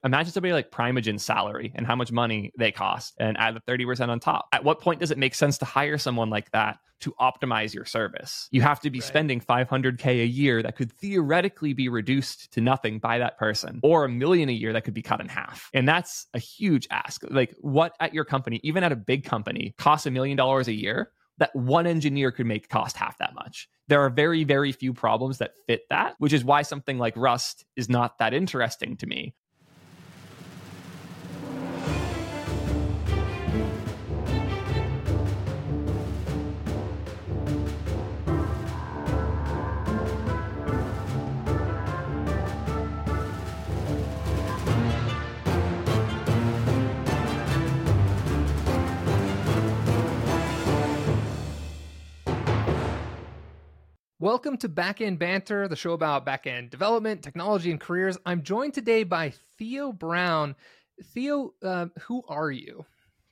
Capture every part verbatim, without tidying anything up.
Imagine somebody like Primeagen's salary and how much money they cost and add the thirty percent on top. At what point does it make sense to hire someone like that to optimize your service? You have to be right. spending five hundred K a year that could theoretically be reduced to nothing by that person, or a million a year that could be cut in half. And that's a huge ask. Like, what at your company, even at a big company, costs a million dollars a year that one engineer could make cost half that much? There are very, very few problems that fit that, which is why something like Rust is not that interesting to me. Welcome to Backend Banter, the show about backend development, technology, and careers. I'm joined today by Theo Brown. Theo, uh, who are you?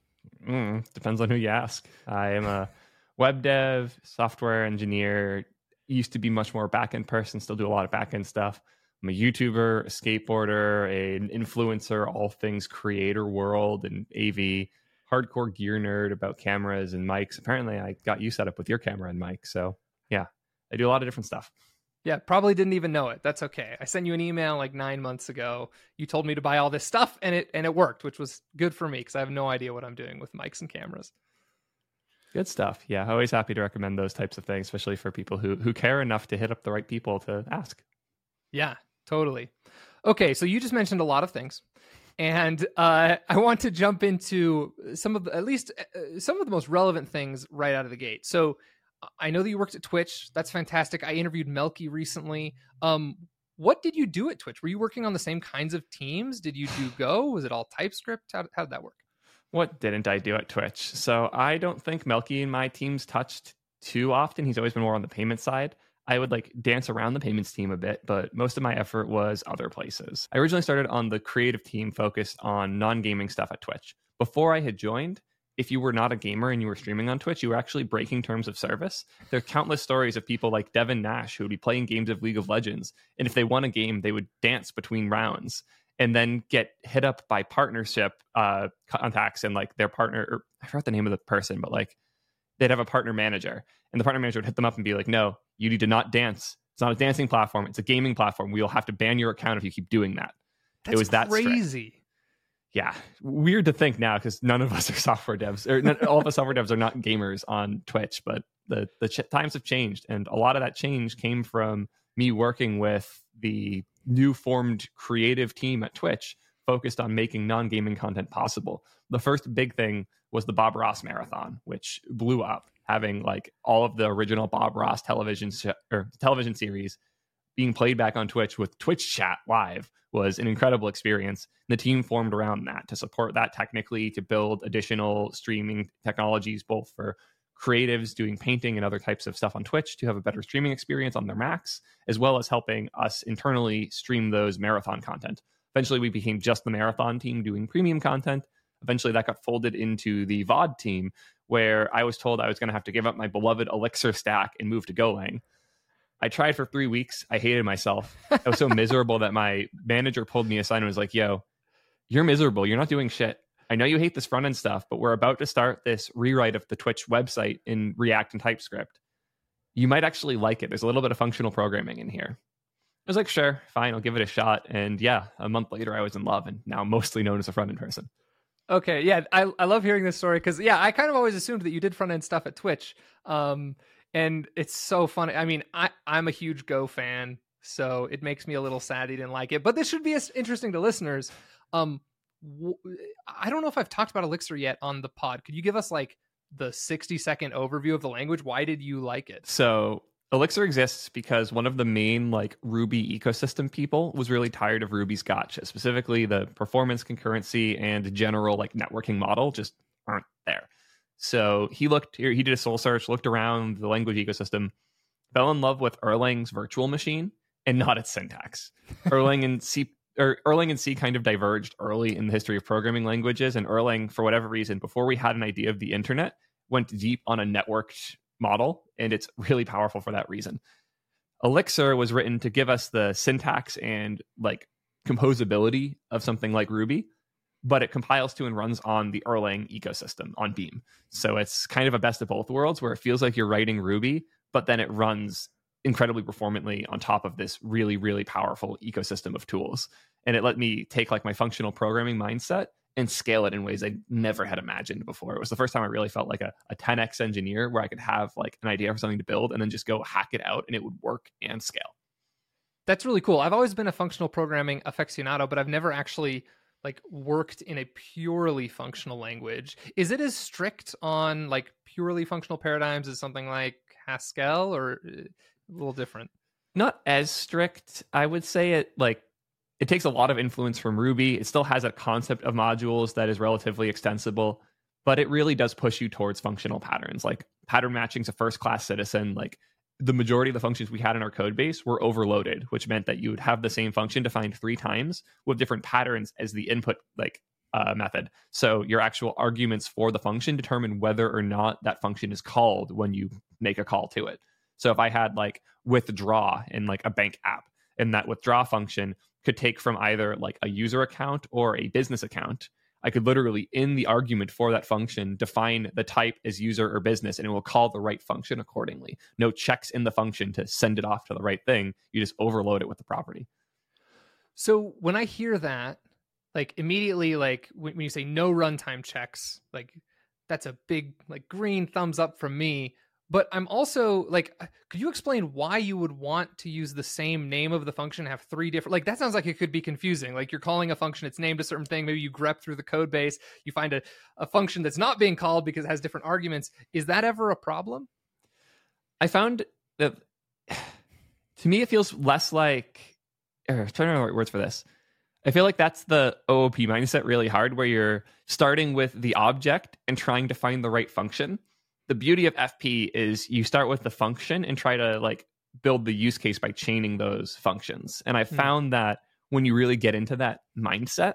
Mm, depends on who you ask. I am a web dev, software engineer, used to be much more backend person, still do a lot of backend stuff. I'm a YouTuber, a skateboarder, an influencer, all things creator world and A V, hardcore gear nerd about cameras and mics. Apparently, I got you set up with your camera and mic, so yeah. I do a lot of different stuff. Yeah, probably didn't even know it. That's okay. I sent you an email like nine months ago. You told me to buy all this stuff, and it and it worked, which was good for me because I have no idea what I'm doing with mics and cameras. Good stuff. Yeah, always happy to recommend those types of things, especially for people who who care enough to hit up the right people to ask. Yeah, totally. Okay, so you just mentioned a lot of things. And uh, I want to jump into some of the, at least uh, some of the most relevant things right out of the gate. So I know that you worked at Twitch. That's fantastic. I interviewed Melky recently. Um, what did you do at Twitch? Were you working on the same kinds of teams? Did you do Go? Was it all TypeScript? How, how did that work? What didn't I do at Twitch? So I don't think Melky and my teams touched too often. He's always been more on the payment side. I would like dance around the payments team a bit, but most of my effort was other places. I originally started on the creative team focused on non-gaming stuff at Twitch. Before I had joined, if you were not a gamer and you were streaming on Twitch, you were actually breaking terms of service. There are countless stories of people like Devin Nash who would be playing games of League of Legends. And if they won a game, they would dance between rounds and then get hit up by partnership uh, contacts and like their partner, or I forgot the name of the person, but like they'd have a partner manager and the partner manager would hit them up and be like, no, you need to not dance. It's not a dancing platform. It's a gaming platform. We'll have to ban your account if you keep doing that. That's it was that crazy. Strict. Yeah, weird to think now because none of us are software devs, or not, all of us software devs are not gamers on Twitch, but the, the ch- times have changed. And a lot of that change came from me working with the new formed creative team at Twitch focused on making non-gaming content possible. The first big thing was the Bob Ross Marathon, which blew up, having like all of the original Bob Ross television sh- or television series being played back on Twitch with Twitch chat live was an incredible experience. The team formed around that to support that technically, to build additional streaming technologies, both for creatives doing painting and other types of stuff on Twitch to have a better streaming experience on their Macs, as well as helping us internally stream those marathon content. Eventually, we became just the marathon team doing premium content. Eventually, that got folded into the V O D team, where I was told I was going to have to give up my beloved Elixir stack and move to Golang. I tried for three weeks. I hated myself. I was so miserable that my manager pulled me aside and was like, yo, you're miserable. You're not doing shit. I know you hate this front end stuff, but we're about to start this rewrite of the Twitch website in React and TypeScript. You might actually like it. There's a little bit of functional programming in here. I was like, sure, fine, I'll give it a shot. And yeah, a month later, I was in love and now mostly known as a front end person. Okay, yeah, I, I love hearing this story because, yeah, I kind of always assumed that you did front end stuff at Twitch. Um, And it's so funny. I mean, I, I'm a huge Go fan, so it makes me a little sad he didn't like it. But this should be as interesting to listeners. Um, w- I don't know if I've talked about Elixir yet on the pod. Could you give us like the sixty second overview of the language? Why did you like it? So Elixir exists because one of the main like Ruby ecosystem people was really tired of Ruby's gotcha. Specifically, the performance concurrency and general like networking model just aren't there. So he looked here, he did a soul search, looked around the language ecosystem, fell in love with Erlang's virtual machine and not its syntax. Erlang and C or Erlang and C kind of diverged early in the history of programming languages, and Erlang, for whatever reason, before we had an idea of the internet, went deep on a networked model, and it's really powerful for that reason. Elixir was written to give us the syntax and like composability of something like Ruby, but it compiles to and runs on the Erlang ecosystem on Beam. So it's kind of a best of both worlds where it feels like you're writing Ruby, but then it runs incredibly performantly on top of this really, really powerful ecosystem of tools. And it let me take like my functional programming mindset and scale it in ways I never had imagined before. It was the first time I really felt like a, a ten X engineer where I could have like an idea for something to build and then just go hack it out and it would work and scale. That's really cool. I've always been a functional programming aficionado, but I've never actually like worked in a purely functional language. Is it as strict on like purely functional paradigms as something like Haskell, or a little different? Not as strict. I would say it like it takes a lot of influence from Ruby. It still has a concept of modules that is relatively extensible, but it really does push you towards functional patterns. Like pattern matching is a first class citizen. Like the majority of the functions we had in our code base were overloaded, which meant that you would have the same function defined three times with different patterns as the input like uh, method. So your actual arguments for the function determine whether or not that function is called when you make a call to it. So if I had like withdraw in like a bank app, and that withdraw function could take from either like a user account or a business account, I could literally in the argument for that function define the type as user or business, and it will call the right function accordingly. No checks in the function to send it off to the right thing. You just overload it with the property. So when I hear that, like immediately, like when you say no runtime checks, like that's a big like green thumbs up from me. But I'm also like, could you explain why you would want to use the same name of the function, have three different, like that sounds like it could be confusing. Like you're calling a function, it's named a certain thing. Maybe you grep through the code base, you find a, a function that's not being called because it has different arguments. Is that ever a problem? I found that to me, it feels less like, er, I'm trying to remember words for this. I feel like that's the O O P mindset really hard, where you're starting with the object and trying to find the right function. The beauty of F P is you start with the function and try to like build the use case by chaining those functions. And I found mm. that when you really get into that mindset,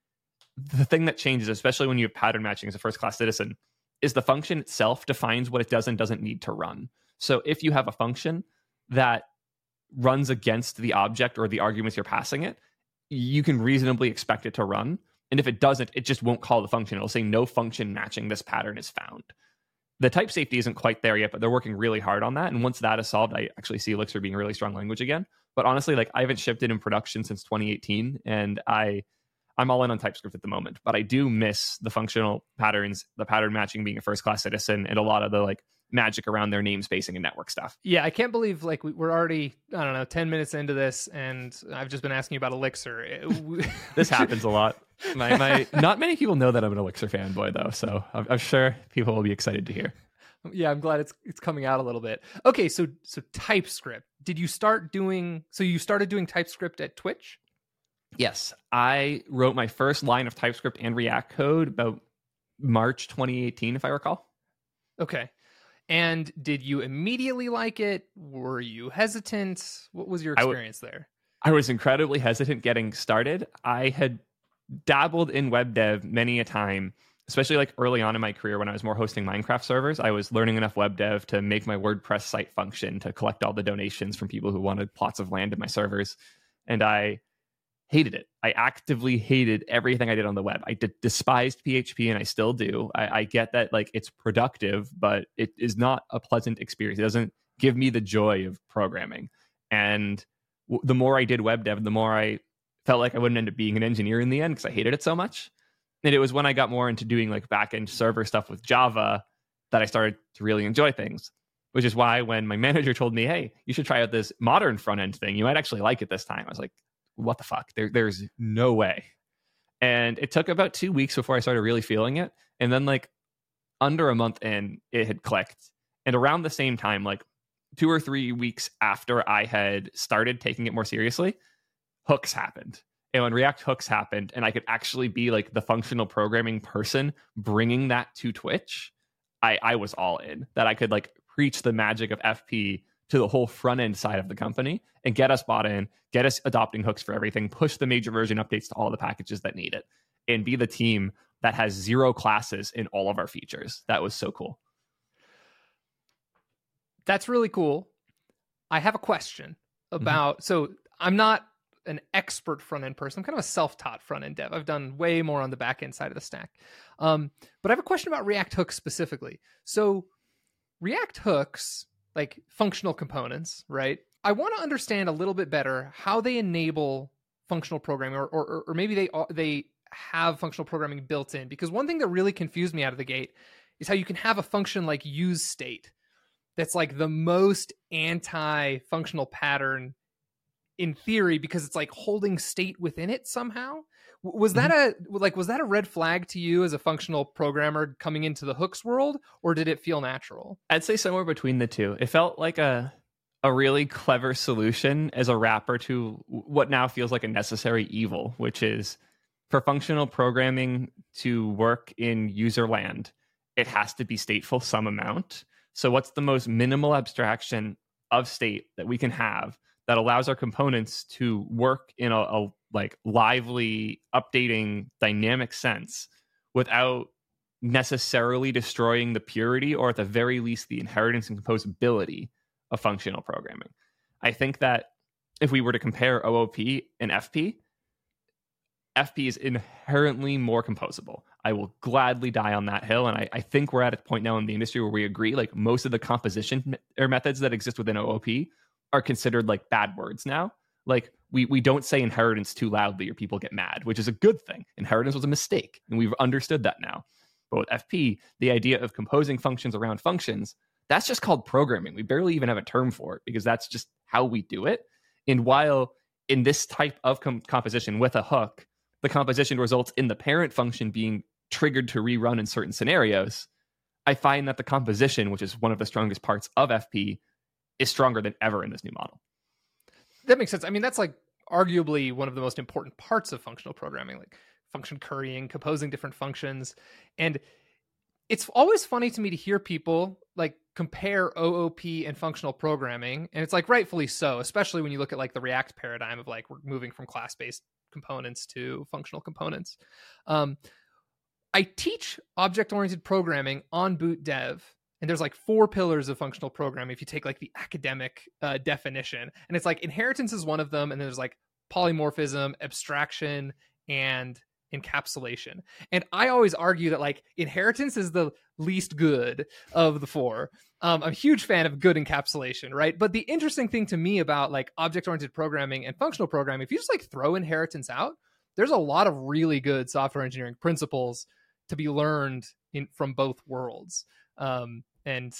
the thing that changes, especially when you have pattern matching as a first class citizen, is the function itself defines what it does and doesn't need to run. So if you have a function that runs against the object or the arguments you're passing it, you can reasonably expect it to run. And if it doesn't, it just won't call the function. It'll say no function matching this pattern is found. The type safety isn't quite there yet, but they're working really hard on that. And once that is solved, I actually see Elixir being a really strong language again. But honestly, like I haven't shipped it in production since twenty eighteen, and I, I'm all in on TypeScript at the moment. But I do miss the functional patterns, the pattern matching, being a first-class citizen, and a lot of the like magic around their namespacing and network stuff. Yeah, I can't believe like we're already, I don't know, ten minutes into this, and I've just been asking you about Elixir. This happens a lot. My, my, not many people know that I'm an Elixir fanboy, though, so I'm, I'm sure people will be excited to hear. Yeah, I'm glad it's it's coming out a little bit. Okay, so so TypeScript. Did you start doing? So you started doing TypeScript at Twitch? Yes, I wrote my first line of TypeScript and React code about March twenty eighteen, if I recall. Okay. And did you immediately like it? Were you hesitant? What was your experience I w- there? I was incredibly hesitant getting started. I had dabbled in web dev many a time, especially like early on in my career when I was more hosting Minecraft servers. I was learning enough web dev to make my WordPress site function to collect all the donations from people who wanted plots of land in my servers. And I hated it. I actively hated everything I did on the web. I d- despised P H P, and I still do. I, I get that like it's productive, but it is not a pleasant experience. It doesn't give me the joy of programming. And w- the more I did web dev, the more I felt like I wouldn't end up being an engineer in the end because I hated it so much. And it was when I got more into doing like backend server stuff with Java that I started to really enjoy things, which is why when my manager told me, hey, you should try out this modern front end thing, you might actually like it this time. I was like, what the fuck? There, there's no way. And it took about two weeks before I started really feeling it. And then like under a month in, it had clicked. And around the same time, like two or three weeks after I had started taking it more seriously, hooks happened. And when React hooks happened and I could actually be like the functional programming person bringing that to Twitch, I, I was all in. That I could like preach the magic of F P to the whole front end side of the company and get us bought in, get us adopting hooks for everything, push the major version updates to all the packages that need it, and be the team that has zero classes in all of our features. That was so cool. That's really cool. I have a question about, mm-hmm. so I'm not an expert front end person. I'm kind of a self-taught front end dev. I've done way more on the back end side of the stack. Um, but I have a question about React hooks specifically. So React hooks, like functional components, right? I want to understand a little bit better how they enable functional programming, or or, or maybe they they have functional programming built in. Because one thing that really confused me out of the gate is how you can have a function like use state that's like the most anti-functional pattern in theory, because it's like holding state within it somehow. Was that mm-hmm. a like was that a red flag to you as a functional programmer coming into the hooks world, or did it feel natural? I'd say somewhere between the two. It felt like a a really clever solution as a wrapper to what now feels like a necessary evil, which is for functional programming to work in user land, it has to be stateful some amount. So what's the most minimal abstraction of state that we can have that allows our components to work in a, a like lively, updating, dynamic sense without necessarily destroying the purity, or at the very least the inheritance and composability of functional programming? I think that if we were to compare O O P and F P, F P is inherently more composable. I will gladly die on that hill, and I, I think we're at a point now in the industry where we agree, like most of the composition me- or methods that exist within O O P are considered like bad words now. Like we we don't say inheritance too loudly or people get mad, which is a good thing. Inheritance was a mistake, and we've understood that now. But with F P, the idea of composing functions around functions, that's just called programming. We barely even have a term for it because that's just how we do it. And while in this type of com- composition with a hook, the composition results in the parent function being triggered to rerun in certain scenarios, I find that the composition, which is one of the strongest parts of F P, is stronger than ever in this new model. That makes sense. I mean, that's like arguably one of the most important parts of functional programming, like function currying, composing different functions. And it's always funny to me to hear people like compare O O P and functional programming. And it's like rightfully so, especially when you look at like the React paradigm of like we're moving from class-based components to functional components. Um, I teach object-oriented programming on Boot Dev, and there's like four pillars of functional programming if you take like the academic uh, definition. And it's like inheritance is one of them, and then there's like polymorphism, abstraction, and encapsulation. And I always argue that like inheritance is the least good of the four. Um, I'm a huge fan of good encapsulation, right? But the interesting thing to me about like object-oriented programming and functional programming, if you just like throw inheritance out, there's a lot of really good software engineering principles to be learned in from both worlds. Um, and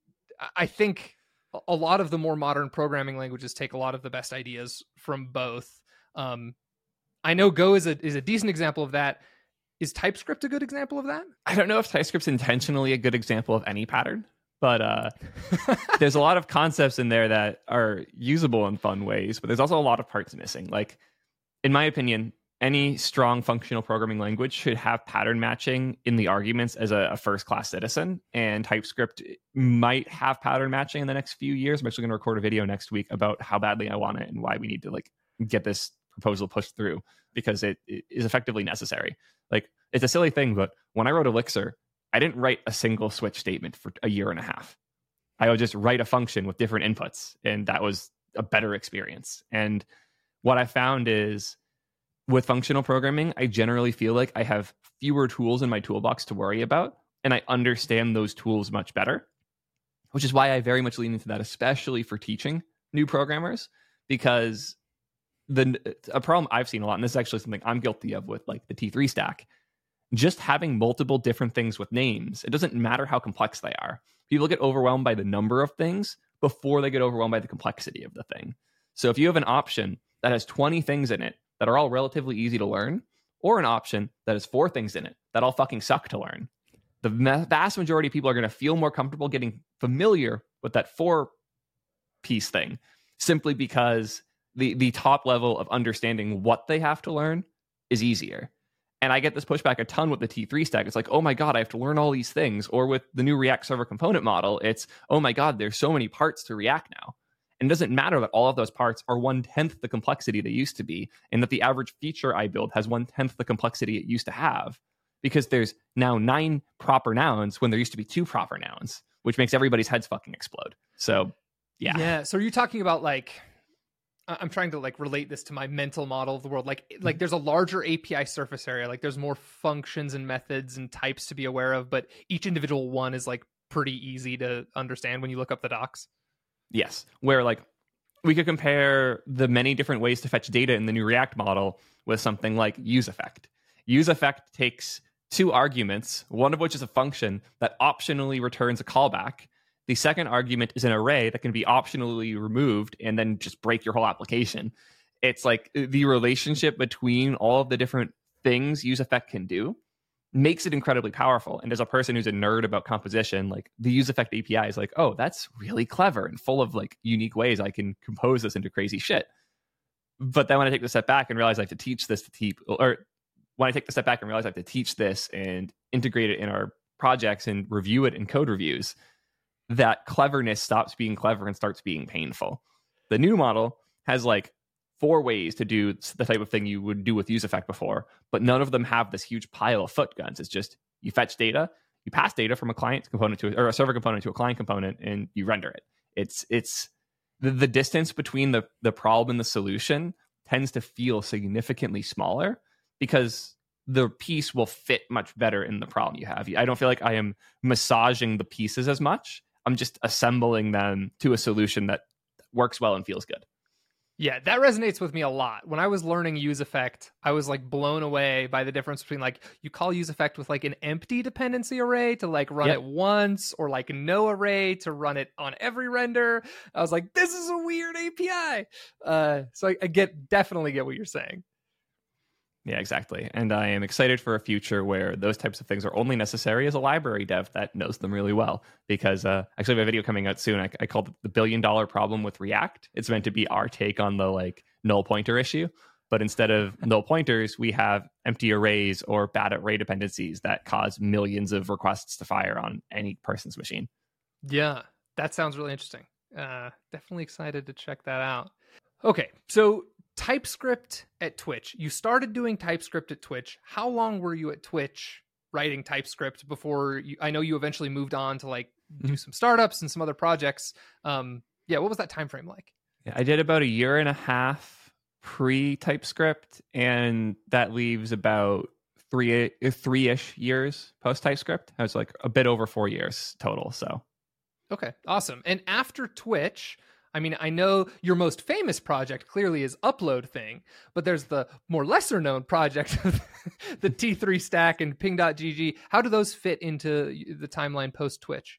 I think a lot of the more modern programming languages take a lot of the best ideas from both. Um, I know Go is a is a decent example of that. Is TypeScript a good example of that? I don't know if TypeScript's intentionally a good example of any pattern, but uh, there's a lot of concepts in there that are usable in fun ways, but there's also a lot of parts missing. Like, in my opinion, any strong functional programming language should have pattern matching in the arguments as a, a first-class citizen, and TypeScript might have pattern matching in the next few years. I'm actually going to record a video next week about how badly I want it and why we need to like get this proposal pushed through, because it, it is effectively necessary. Like, it's a silly thing, but when I wrote Elixir, I didn't write a single switch statement for a year and a half. I would just write a function with different inputs, and that was a better experience. And what I found is with functional programming, I generally feel like I have fewer tools in my toolbox to worry about, and I understand those tools much better, which is why I very much lean into that, especially for teaching new programmers, because the a problem I've seen a lot, and this is actually something I'm guilty of with like the T three stack, just having multiple different things with names, it doesn't matter how complex they are. People get overwhelmed by the number of things before they get overwhelmed by the complexity of the thing. So if you have an option that has twenty things in it that are all relatively easy to learn, or an option that has four things in it that all fucking suck to learn, the vast majority of people are going to feel more comfortable getting familiar with that four piece thing, simply because the the top level of understanding what they have to learn is easier. And I get this pushback a ton with the T three stack. It's like, oh my God, I have to learn all these things. Or with the new React Server Component model, it's, oh my God, there's so many parts to React now. And it doesn't matter that all of those parts are one-tenth the complexity they used to be, and that the average feature I build has one-tenth the complexity it used to have, because there's now nine proper nouns when there used to be two proper nouns, which makes everybody's heads fucking explode. So, yeah. Yeah. So are you talking about like I- I'm trying to like relate this to my mental model of the world. Like, Mm-hmm. like there's a larger A P I surface area. Like there's more functions and methods and types to be aware of, but each individual one is like pretty easy to understand when you look up the docs. Yes, where like we could compare the many different ways to fetch data in the new React model with something like useEffect. UseEffect takes two arguments, one of which is a function that optionally returns a callback. The second argument is an array that can be optionally removed and then just break your whole application. It's like the relationship between all of the different things useEffect can do makes it incredibly powerful. And as a person who's a nerd about composition, like the useEffect A P I is like, oh, that's really clever and full of like unique ways I can compose this into crazy shit. But then when I take the step back and realize I have to teach this to teach, or when I take the step back and realize I have to teach this and integrate it in our projects and review it in code reviews, that cleverness stops being clever and starts being painful. The new model has like four ways to do the type of thing you would do with useEffect before, but none of them have this huge pile of foot guns. It's just you fetch data, you pass data from a client component to or a server component to a client component, and you render it. It's it's the, the distance between the the problem and the solution tends to feel significantly smaller because the piece will fit much better in the problem you have. I don't feel like I am massaging the pieces as much. I'm just assembling them to a solution that works well and feels good. Yeah, that resonates with me a lot. When I was learning useEffect, I was like blown away by the difference between like you call useEffect with like an empty dependency array to like run yep. it once, or like no array to run it on every render. I was like, this is a weird A P I. Uh, so I, I get definitely get what you're saying. Yeah, exactly. And I am excited for a future where those types of things are only necessary as a library dev that knows them really well. Because uh, actually, I have a video coming out soon. I, I called it the billion dollar problem with React. It's meant to be our take on the like null pointer issue. But instead of null pointers, we have empty arrays or bad array dependencies that cause millions of requests to fire on any person's machine. Yeah, that sounds really interesting. Uh, definitely excited to check that out. Okay, so TypeScript at Twitch. You started doing TypeScript at Twitch. How long were you at Twitch writing TypeScript before you, I know you eventually moved on to like do some startups and some other projects. Um, yeah, what was that time frame like? Yeah, I did about a year and a half pre TypeScript, and that leaves about three three-ish years post TypeScript. I was like a bit over four years total. So okay, awesome. And after Twitch, I mean, I know your most famous project clearly is Upload Thing, but there's the more lesser known project of the T three Stack and Ping dot G G. How do those fit into the timeline post Twitch?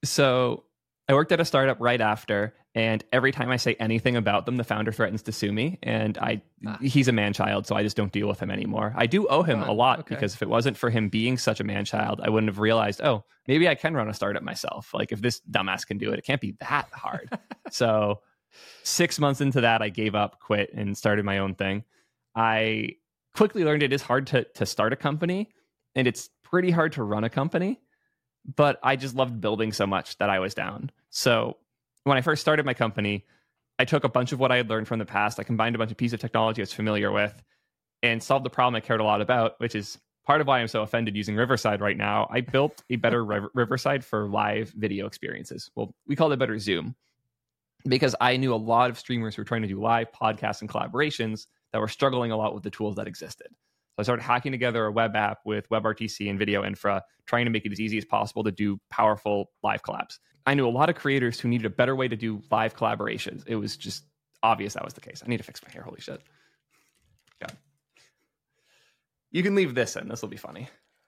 So I worked at a startup right after, and every time I say anything about them, the founder threatens to sue me. And I, ah. he's a man-child, so I just don't deal with him anymore. I do owe him Fun. a lot okay. because if it wasn't for him being such a man-child, I wouldn't have realized, oh, maybe I can run a startup myself. Like if this dumbass can do it, it can't be that hard. So six months into that, I gave up, quit, and started my own thing. I quickly learned it is hard to to start a company, and it's pretty hard to run a company. But I just loved building so much that I was down. So when I first started my company, I took a bunch of what I had learned from the past. I combined a bunch of pieces of technology I was familiar with and solved the problem I cared a lot about, which is part of why I'm so offended using Riverside right now. I built a better Riverside for live video experiences. Well, we called it better Zoom because I knew a lot of streamers who were trying to do live podcasts and collaborations that were struggling a lot with the tools that existed. So I started hacking together a web app with WebRTC and video infra, trying to make it as easy as possible to do powerful live collabs. I knew a lot of creators who needed a better way to do live collaborations. It was just obvious that was the case. I need to fix my hair. Holy shit. God. You can leave this in. This will be funny.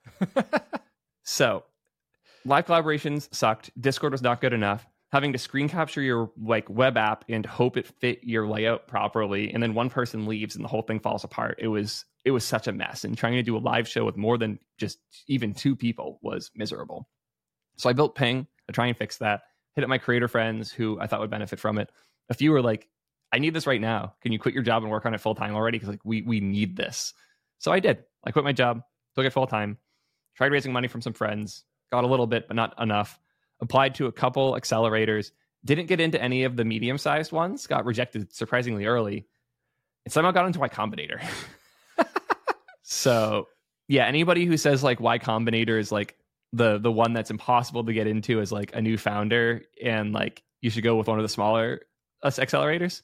So live collaborations sucked. Discord was not good enough. Having to screen capture your like web app and hope it fit your layout properly, and then one person leaves and the whole thing falls apart. It was it was such a mess. And trying to do a live show with more than just even two people was miserable. So I built Ping to try and fix that. Hit up my creator friends who I thought would benefit from it. A few were like, I need this right now. Can you quit your job and work on it full time already? Because like we we need this. So I did. I quit my job, took it full time, tried raising money from some friends, got a little bit, but not enough. Applied to a couple accelerators, didn't get into any of the medium-sized ones, got rejected surprisingly early, and somehow got into Y Combinator. So, yeah, anybody who says like Y Combinator is like the the one that's impossible to get into as like a new founder and like you should go with one of the smaller accelerators,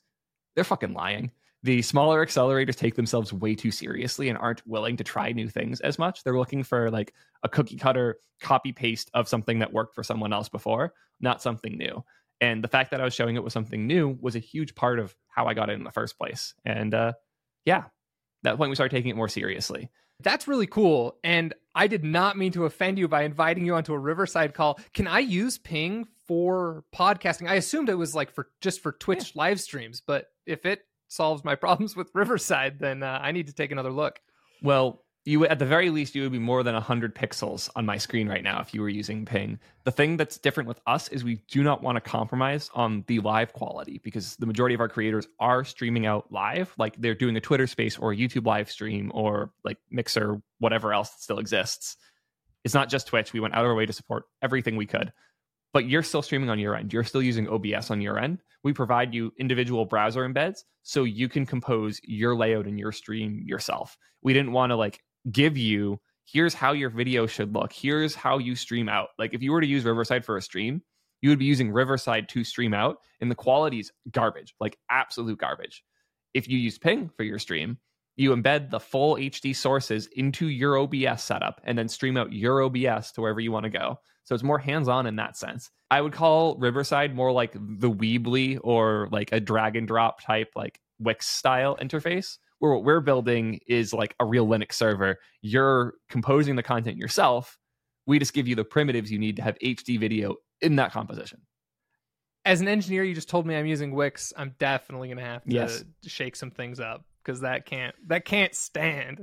they're fucking lying. The smaller accelerators take themselves way too seriously and aren't willing to try new things as much. They're looking for like a cookie cutter copy paste of something that worked for someone else before, not something new. And the fact that I was showing it was something new was a huge part of how I got it in the first place. And uh, yeah, at that point we started taking it more seriously. That's really cool. And I did not mean to offend you by inviting you onto a Riverside call. Can I use Ping for podcasting? I assumed it was like for just for Twitch yeah. live streams, but if it solves my problems with Riverside, then uh, I need to take another look. Well, you at the very least, you would be more than one hundred pixels on my screen right now if you were using Ping. The thing that's different with us is we do not want to compromise on the live quality because the majority of our creators are streaming out live, like they're doing a Twitter space or a YouTube live stream or like Mixer, whatever else that still exists. It's not just Twitch. We went out of our way to support everything we could. But you're still streaming on your end. You're still using O B S on your end. We provide you individual browser embeds so you can compose your layout and your stream yourself. We didn't want to like give you, here's how your video should look. Here's how you stream out. Like if you were to use Riverside for a stream, you would be using Riverside to stream out and the quality is garbage, like absolute garbage. If you use Ping for your stream, you embed the full H D sources into your O B S setup and then stream out your O B S to wherever you want to go. So it's more hands-on in that sense. I would call Riverside more like the Weebly or like a drag and drop type like Wix style interface, where what we're building is like a real Linux server. You're composing the content yourself. We just give you the primitives you need to have H D video in that composition. As an engineer, you just told me I'm using Wix. I'm definitely going to have to yes. shake some things up because that can't that can't stand.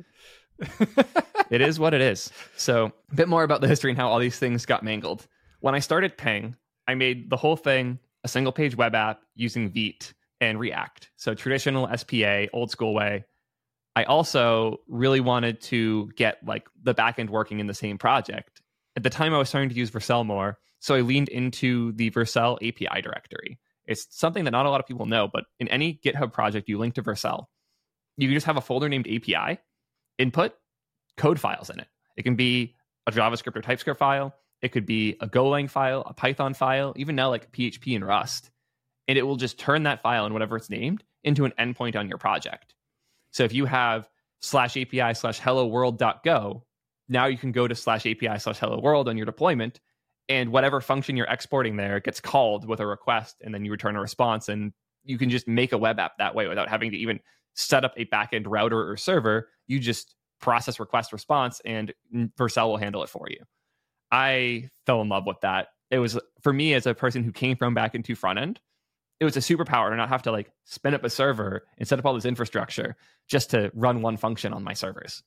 It is what it is. So a bit more about the history and how all these things got mangled. When I started Ping, I made the whole thing a single page web app using Vite and React. So traditional S P A, old school way. I also really wanted to get like the backend working in the same project. At the time I was starting to use Vercel more. So I leaned into the Vercel A P I directory. It's something that not a lot of people know, but in any GitHub project you link to Vercel, you can just have a folder named A P I, input code files in it. It can be a JavaScript or TypeScript file. It could be a Golang file, a Python file, even now like P H P and Rust. And it will just turn that file and whatever it's named into an endpoint on your project. So if you have slash API slash hello world.go, now you can go to slash API slash hello world on your deployment, and whatever function you're exporting there gets called with a request, and then you return a response, and you can just make a web app that way without having to even set up a backend router or server. You just process request response and Vercel will handle it for you. I fell in love with that. It was, for me as a person who came from back into front end, it was a superpower to not have to like spin up a server and set up all this infrastructure just to run one function on my servers.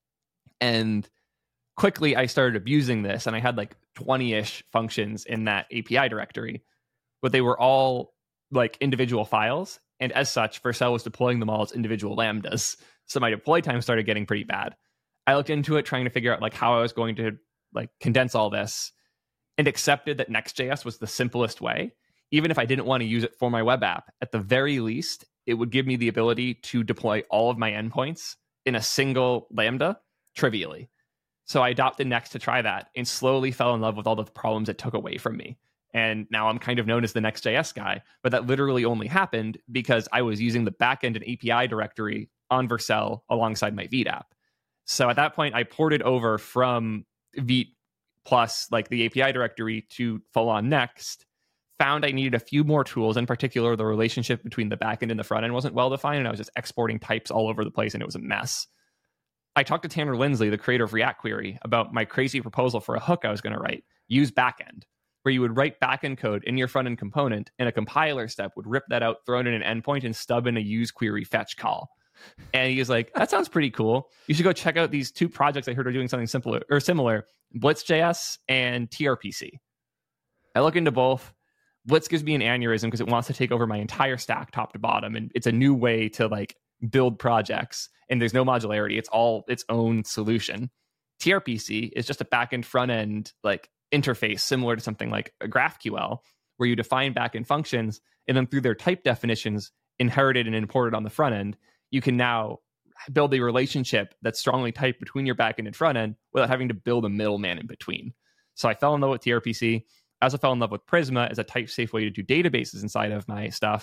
And quickly I started abusing this, and I had like twenty-ish functions in that A P I directory, but they were all like individual files. And as such, Vercel was deploying them all as individual lambdas. So my deploy time started getting pretty bad. I looked into it trying to figure out like how I was going to like condense all this, and accepted that Next.js was the simplest way. Even if I didn't want to use it for my web app, at the very least, it would give me the ability to deploy all of my endpoints in a single Lambda trivially. So I adopted Next to try that and slowly fell in love with all the problems it took away from me. And now I'm kind of known as the Next.js guy, but that literally only happened because I was using the backend and A P I directory on Vercel alongside my Vite app. So at that point, I ported over from Vite plus like the A P I directory to full on Next, found I needed a few more tools. In particular, the relationship between the backend and the front end wasn't well defined, and I was just exporting types all over the place, and it was a mess. I talked to Tanner Lindsley, the creator of React Query, about my crazy proposal for a hook I was going to write, use backend, where you would write backend code in your front end component, and a compiler step would rip that out, throw it in an endpoint, and stub in a use query fetch call. And he was like, that sounds pretty cool. You should go check out these two projects I heard are doing something simpler or similar, Blitz.js and T R P C. I look into both. Blitz gives me an aneurysm because it wants to take over my entire stack top to bottom. And it's a new way to like build projects. And there's no modularity. It's all its own solution. T R P C is just a backend front end like interface similar to something like a GraphQL, where you define backend functions, and then through their type definitions inherited and imported on the front end, you can now build a relationship that's strongly typed between your backend and front end without having to build a middleman in between. So I fell in love with T R P C. I also fell in love with Prisma as a type-safe way to do databases inside of my stuff.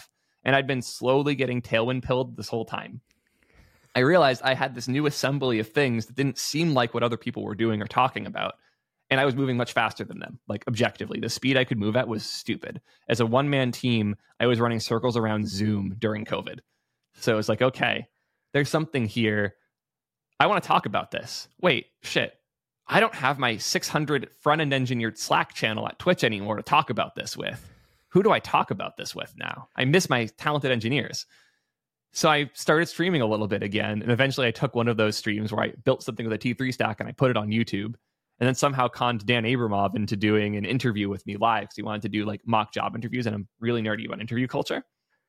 And I'd been slowly getting tailwind pilled this whole time. I realized I had this new assembly of things that didn't seem like what other people were doing or talking about. And I was moving much faster than them. Like, objectively, the speed I could move at was stupid. As a one-man team, I was running circles around Zoom during COVID. So it's like, okay, there's something here. I want to talk about this. Wait, shit. I don't have my six hundred front-end engineered Slack channel at Twitch anymore to talk about this with. Who do I talk about this with now? I miss my talented engineers. So I started streaming a little bit again. And eventually I took one of those streams where I built something with a T three stack and I put it on YouTube. And then somehow conned Dan Abramov into doing an interview with me live because he wanted to do like mock job interviews, and I'm really nerdy about interview culture.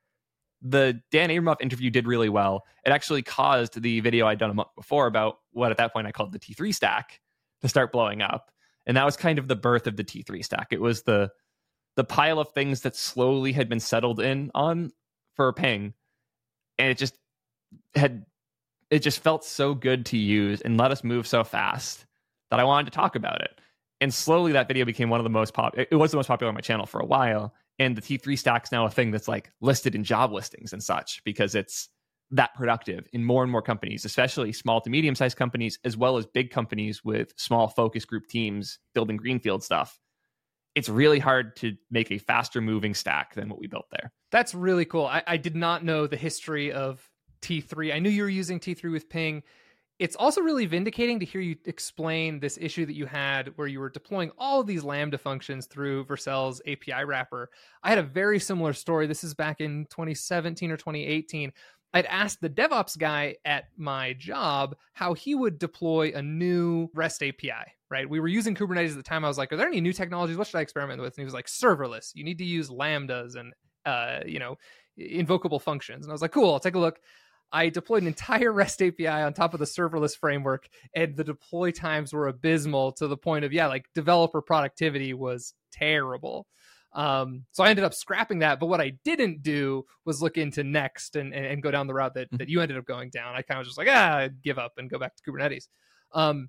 The Dan Abramov interview did really well. It actually caused the video I'd done a month before about what at that point I called the T three stack to start blowing up. And that was kind of the birth of the T three stack. It was the the pile of things that slowly had been settled in on for Ping. And it just had, it just felt so good to use and let us move so fast that I wanted to talk about it. And slowly that video became one of the most pop. It was the most popular on my channel for a while. And the T three stack's now a thing that's like listed in job listings and such because it's that productive in more and more companies, especially small to medium sized companies, as well as big companies with small focus group teams building greenfield stuff. It's really hard to make a faster moving stack than what we built there. That's really cool. I, I did not know the history of T three. I knew you were using T three with Ping. It's also really vindicating to hear you explain this issue that you had where you were deploying all of these Lambda functions through Vercel's A P I wrapper. I had a very similar story. This is back in twenty seventeen or twenty eighteen. I'd asked the DevOps guy at my job how he would deploy a new REST A P I, right? We were using Kubernetes at the time. I was like, are there any new technologies? What should I experiment with? And he was like, serverless. You need to use Lambdas and, uh, you know, invocable functions. And I was like, cool, I'll take a look. I deployed an entire REST A P I on top of the serverless framework, and the deploy times were abysmal to the point of, yeah, like developer productivity was terrible. Um, so I ended up scrapping that. But what I didn't do was look into Next and, and, and go down the route that, that you ended up going down. I kind of just like, ah, I'd give up and go back to Kubernetes. Um,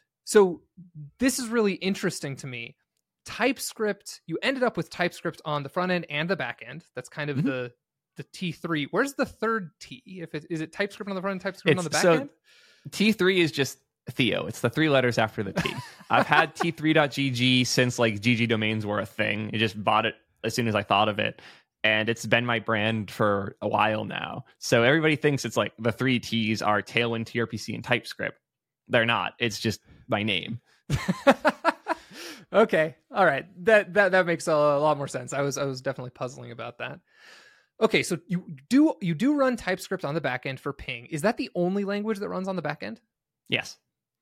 so this is really interesting to me. TypeScript, you ended up with TypeScript on the front end and the back end. That's kind of mm-hmm. the the T three. Where's the third T? If it is it TypeScript on the front end, TypeScript it's, on the back so end? T three is just Theo. It's the three letters after the T. I've had T three dot G G since like G G domains were a thing. I just bought it as soon as I thought of it. And it's been my brand for a while now. So everybody thinks it's like the three T's are Tailwind, T R P C, and TypeScript. They're not. It's just my name. Okay. All right. That that that makes a lot more sense. I was I was definitely puzzling about that. Okay, so you do you do run TypeScript on the back end for Ping. Is that the only language that runs on the back end? Yes.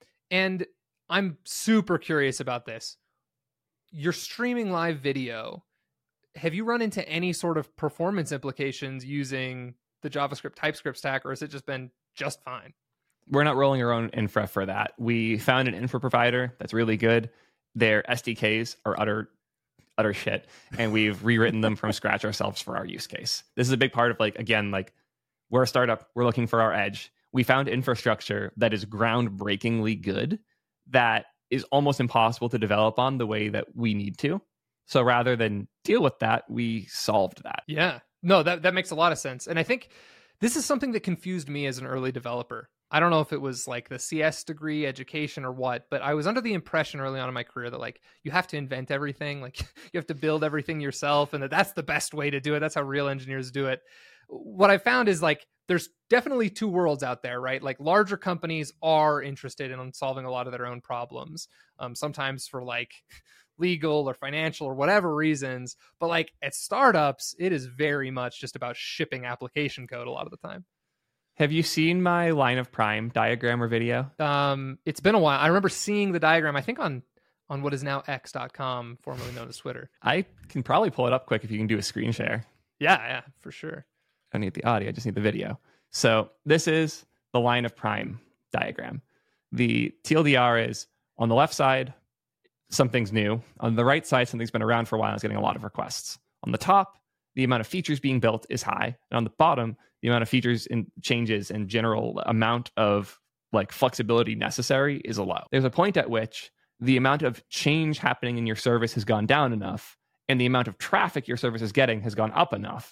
And I'm super curious about this. You're streaming live video. Have you run into any sort of performance implications using the JavaScript TypeScript stack, or has it just been just fine? We're not rolling our own infra for that. We found an infra provider that's really good. Their S D Ks are utter utter shit, and we've rewritten them from scratch ourselves for our use case. This is a big part of, like, again, like, we're a startup, we're looking for our edge. We found infrastructure that is groundbreakingly good that is almost impossible to develop on the way that we need to. So rather than deal with that, we solved that. Yeah, no, that, that makes a lot of sense. And I think this is something that confused me as an early developer. I don't know if it was like the C S degree education or what, but I was under the impression early on in my career that, like, you have to invent everything. Like, you have to build everything yourself, and that that's the best way to do it. That's how real engineers do it. What I found is, like, there's definitely two worlds out there, right? Like, larger companies are interested in solving a lot of their own problems, um, sometimes for like legal or financial or whatever reasons. But like at startups, it is very much just about shipping application code a lot of the time. Have you seen my line of Prime diagram or video? Um, it's been a while. I remember seeing the diagram, I think on on what is now X dot com, formerly known as Twitter. I can probably pull it up quick if you can do a screen share. Yeah, yeah, for sure. I don't need the audio, I just need the video. So this is the line of Prime diagram. The T L D R is on the left side, something's new. On the right side, something's been around for a while and is getting a lot of requests. On the top, the amount of features being built is high. And on the bottom, the amount of features and changes and general amount of like flexibility necessary is low. There's a point at which the amount of change happening in your service has gone down enough, and the amount of traffic your service is getting has gone up enough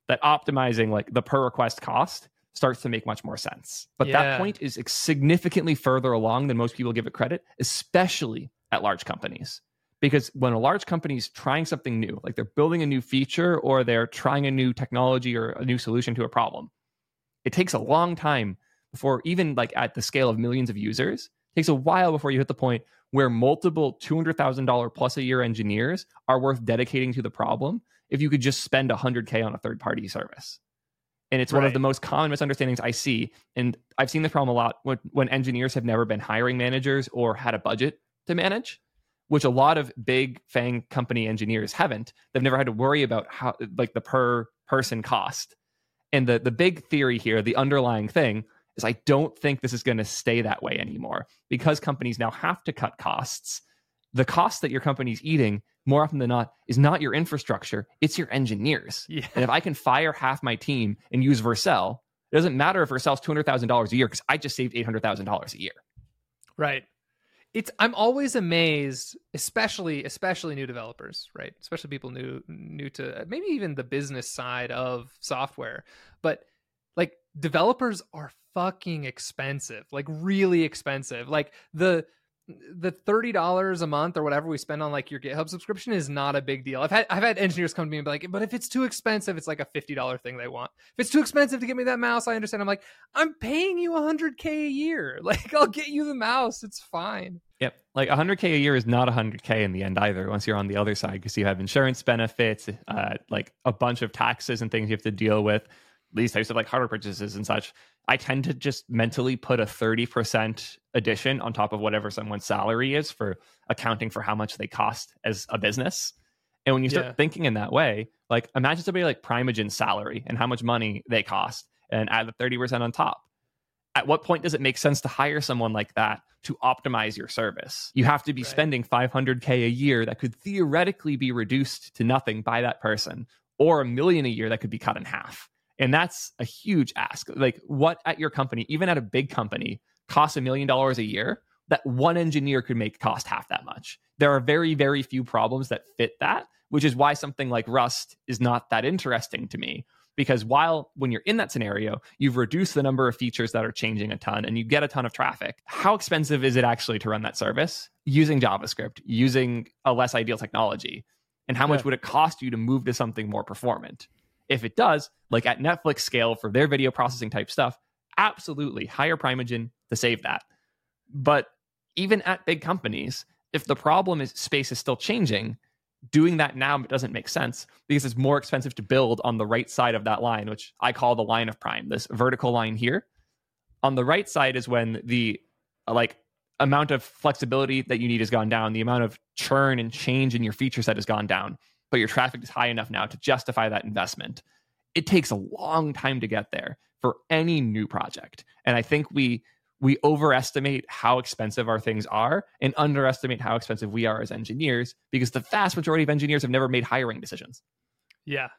that optimizing like the per request cost starts to make much more sense. But Yeah. that point is significantly further along than most people give it credit, especially at large companies. Because when a large company is trying something new, like they're building a new feature or they're trying a new technology or a new solution to a problem, it takes a long time before, even like at the scale of millions of users, it takes a while before you hit the point where multiple two hundred thousand dollars plus a year engineers are worth dedicating to the problem if you could just spend one hundred K on a third-party service. And it's right. one of the most common misunderstandings I see. And I've seen this problem a lot when, when engineers have never been hiring managers or had a budget to manage, which a lot of big FAANG company engineers haven't. They've never had to worry about how like the per person cost. And the, the big theory here, the underlying thing, is I don't think this is going to stay that way anymore because companies now have to cut costs. The cost that your company's eating, more often than not, is not your infrastructure, it's your engineers. Yeah. And if I can fire half my team and use Vercel, it doesn't matter if Vercel's two hundred thousand dollars a year because I just saved eight hundred thousand dollars a year. Right. It's I'm always amazed, especially especially new developers, right? Especially people new new to maybe even the business side of software. But like developers are fucking expensive, like really expensive. Like the the thirty dollars a month or whatever we spend on like your GitHub subscription is not a big deal. I've had I've had engineers come to me and be like, but if it's too expensive, it's like a fifty dollars thing they want. If it's too expensive to get me that mouse, I understand. I'm like, I'm paying you one hundred K a year. Like, I'll get you the mouse. It's fine. Yep. Like one hundred K a year is not one hundred K in the end either once you're on the other side because you have insurance benefits, uh, like a bunch of taxes and things you have to deal with. These types of like hardware purchases and such. I tend to just mentally put a thirty percent addition on top of whatever someone's salary is for accounting for how much they cost as a business. And when you start Yeah. thinking in that way, like imagine somebody like Primeagen's salary and how much money they cost and add the thirty percent on top. At what point does it make sense to hire someone like that to optimize your service? You have to be Right. spending five hundred K a year that could theoretically be reduced to nothing by that person, or a million a year that could be cut in half. And that's a huge ask. Like what at your company, even at a big company, costs a million dollars a year, that one engineer could make cost half that much. There are very, very few problems that fit that, which is why something like Rust is not that interesting to me. Because while when you're in that scenario, you've reduced the number of features that are changing a ton and you get a ton of traffic, how expensive is it actually to run that service using JavaScript, using a less ideal technology? And how much Yeah. would it cost you to move to something more performant? If it does, like at Netflix scale for their video processing type stuff, absolutely hire Primeagen to save that. But even at big companies, if the problem is space is still changing, doing that now doesn't make sense because it's more expensive to build on the right side of that line, which I call the line of Prime, this vertical line here. On the right side is when the uh, like amount of flexibility that you need has gone down, the amount of churn and change in your feature set has gone down, but your traffic is high enough now to justify that investment. It takes a long time to get there for any new project. And I think we we overestimate how expensive our things are and underestimate how expensive we are as engineers because the vast majority of engineers have never made hiring decisions. Yeah.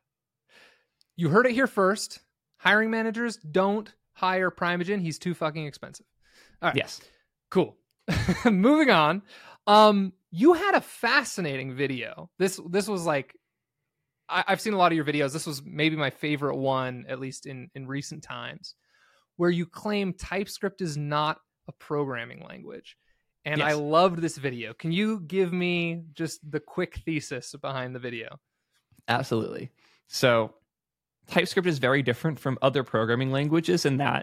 You heard it here first. Hiring managers don't hire Primeagen. He's too fucking expensive. All right. Yes. Cool. Moving on. Um, you had a fascinating video. This this was like, I, I've seen a lot of your videos. This was maybe my favorite one, at least in, in recent times, where you claim TypeScript is not a programming language. And Yes. I loved this video. Can you give me just the quick thesis behind the video? Absolutely. So TypeScript is very different from other programming languages in that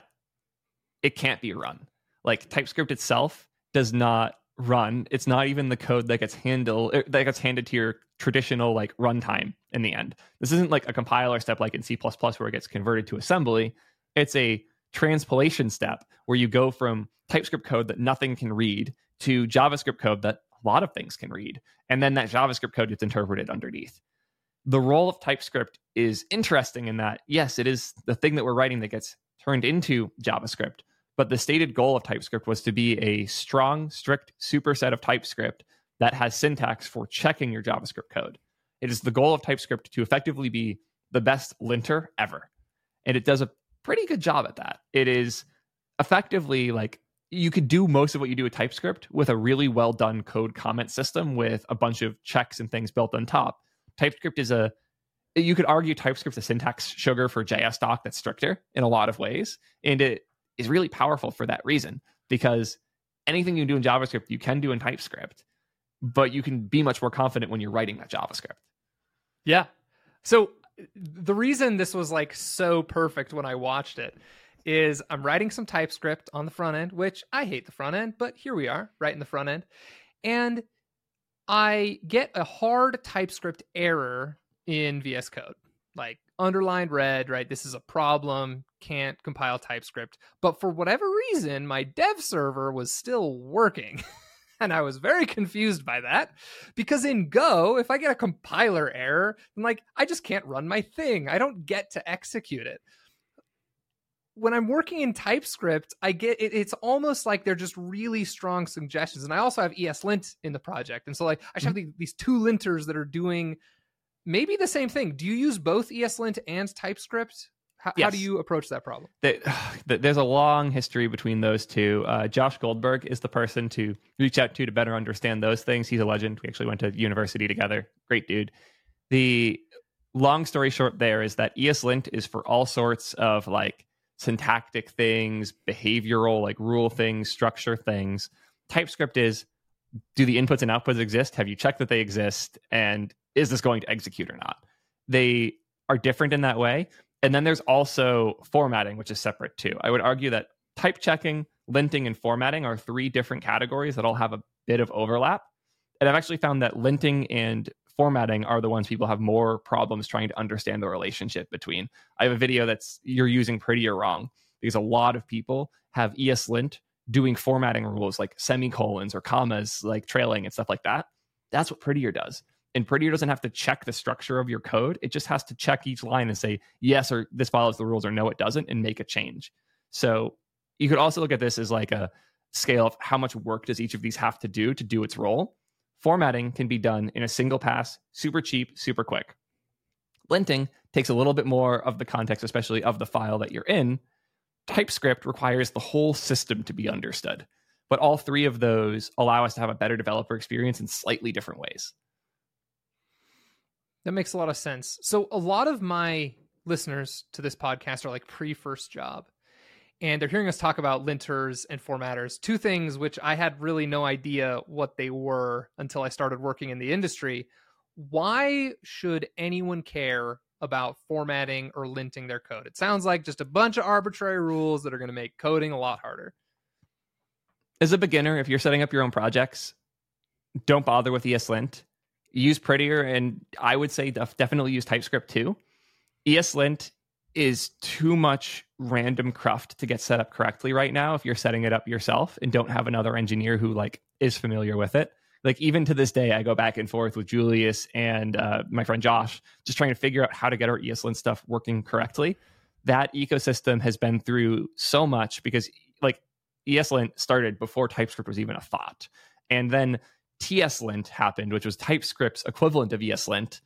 it can't be run. Like TypeScript itself does not run. It's not even the code that gets handled that gets handed to your traditional like runtime in the end. This isn't like a compiler step like in C plus plus where it gets converted to assembly. It's a transpilation step where you go from TypeScript code that nothing can read to JavaScript code that a lot of things can read. And then that JavaScript code gets interpreted underneath. The role of TypeScript is interesting in that, yes, it is the thing that we're writing that gets turned into JavaScript. But the stated goal of TypeScript was to be a strong, strict superset of TypeScript that has syntax for checking your JavaScript code. It is the goal of TypeScript to effectively be the best linter ever. And it does a pretty good job at that. It is effectively like you could do most of what you do with TypeScript with a really well done code comment system with a bunch of checks and things built on top. TypeScript is a you could argue TypeScript's a syntax sugar for J S doc that's stricter in a lot of ways. And it is really powerful for that reason, because anything you do in JavaScript, you can do in TypeScript, but you can be much more confident when you're writing that JavaScript. Yeah. So the reason this was like so perfect when I watched it is I'm writing some TypeScript on the front end, which I hate the front end, but here we are, right in the front end. And I get a hard TypeScript error in V S Code, like underlined red, right? This is a problem, can't compile TypeScript. But for whatever reason, my dev server was still working. And I was very confused by that, because in Go, if I get a compiler error, then like I just can't run my thing. I don't get to execute it. When I'm working in TypeScript, I get it, it's almost like they're just really strong suggestions. And I also have ESLint in the project. And so like I just have mm-hmm. these two linters that are doing maybe the same thing. Do you use both ESLint and TypeScript? How, yes. how do you approach that problem? There's a long history between those two. Uh, Josh Goldberg is the person to reach out to to better understand those things. He's a legend. We actually went to university together. Great dude. The long story short there is that ESLint is for all sorts of like syntactic things, behavioral, like rule things, structure things. TypeScript is, do the inputs and outputs exist? Have you checked that they exist? And is this going to execute or not? They are different in that way. And then there's also formatting, which is separate too. I would argue that type checking, linting, and formatting are three different categories that all have a bit of overlap. And I've actually found that linting and formatting are the ones people have more problems trying to understand the relationship between. I have a video that's you're using pretty or wrong, because a lot of people have ESLint doing formatting rules like semicolons or commas, like trailing and stuff like that. That's what Prettier does. And Prettier doesn't have to check the structure of your code. It just has to check each line and say, yes, or this follows the rules, or no, it doesn't, and make a change. So you could also look at this as like a scale of how much work does each of these have to do to do its role. Formatting can be done in a single pass, super cheap, super quick. Linting takes a little bit more of the context, especially of the file that you're in. TypeScript requires the whole system to be understood. But all three of those allow us to have a better developer experience in slightly different ways. That makes a lot of sense. So a lot of my listeners to this podcast are like pre-first job, and they're hearing us talk about linters and formatters, two things which I had really no idea what they were until I started working in the industry. Why should anyone care about formatting or linting their code? It sounds like just a bunch of arbitrary rules that are going to make coding a lot harder. As a beginner, if you're setting up your own projects, don't bother with ESLint. Use Prettier, and I would say def- definitely use TypeScript too. ESLint is too much random cruft to get set up correctly right now if you're setting it up yourself and don't have another engineer who like is familiar with it. Like even to this day, I go back and forth with Julius and uh, my friend Josh, just trying to figure out how to get our ESLint stuff working correctly. That ecosystem has been through so much because like ESLint started before TypeScript was even a thought. And then TSLint happened, which was TypeScript's equivalent of ESLint.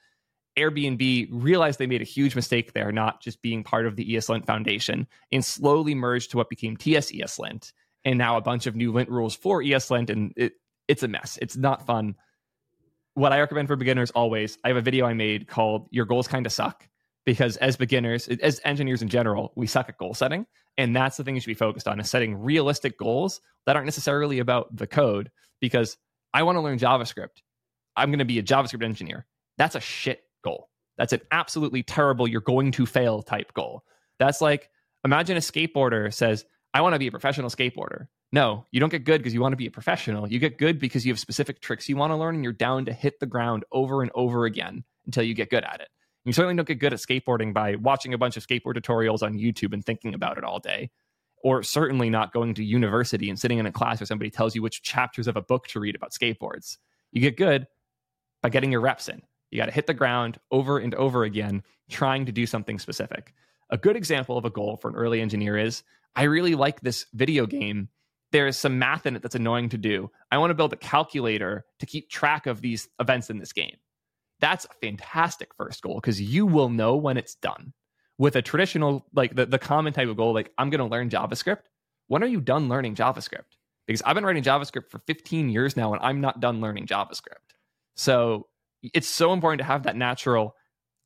Airbnb realized they made a huge mistake there, not just being part of the ESLint foundation, and slowly merged to what became T S ESLint. And now a bunch of new lint rules for ESLint, and it, it's a mess. It's not fun. What I recommend for beginners always, I have a video I made called Your Goals Kinda Suck, because as beginners, as engineers in general, we suck at goal setting. And that's the thing you should be focused on, is setting realistic goals that aren't necessarily about the code, because I want to learn JavaScript. I'm going to be a JavaScript engineer. That's a shit goal. That's an absolutely terrible, you're going to fail type goal. That's like, imagine a skateboarder says, I want to be a professional skateboarder. No, you don't get good because you want to be a professional. You get good because you have specific tricks you want to learn, and you're down to hit the ground over and over again until you get good at it. You certainly don't get good at skateboarding by watching a bunch of skateboard tutorials on YouTube and thinking about it all day. Or certainly not going to university and sitting in a class where somebody tells you which chapters of a book to read about skateboards. You get good by getting your reps in. You got to hit the ground over and over again, trying to do something specific. A good example of a goal for an early engineer is, I really like this video game. There's some math in it that's annoying to do. I want to build a calculator to keep track of these events in this game. That's a fantastic first goal, because you will know when it's done. With a traditional, like the, the common type of goal, like I'm going to learn JavaScript. When are you done learning JavaScript? Because I've been writing JavaScript for fifteen years now, and I'm not done learning JavaScript. So it's so important to have that natural,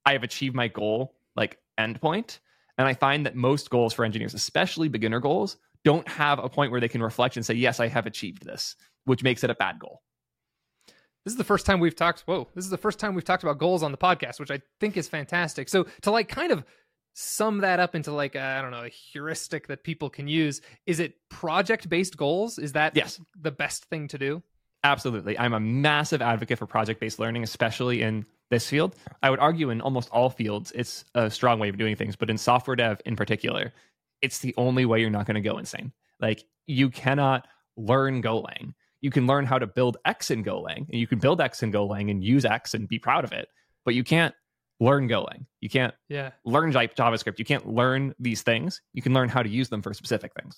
I have achieved my goal, like endpoint. And I find that most goals for engineers, especially beginner goals, don't have a point where they can reflect and say, yes, I have achieved this, which makes it a bad goal. This is the first time we've talked. Whoa, this is the first time we've talked about goals on the podcast, which I think is fantastic. So to like kind of sum that up into like, a, I don't know, a heuristic that people can use, is it project-based goals? Is that yes. the best thing to do? Absolutely. I'm a massive advocate for project-based learning, especially in this field. I would argue in almost all fields, it's a strong way of doing things, but in software dev in particular, it's the only way you're not going to go insane. Like, you cannot learn Golang. You can learn how to build X in Golang, and you can build X in Golang and use X and be proud of it, but you can't learn Golang. You can't yeah. learn JavaScript. You can't learn these things. You can learn how to use them for specific things.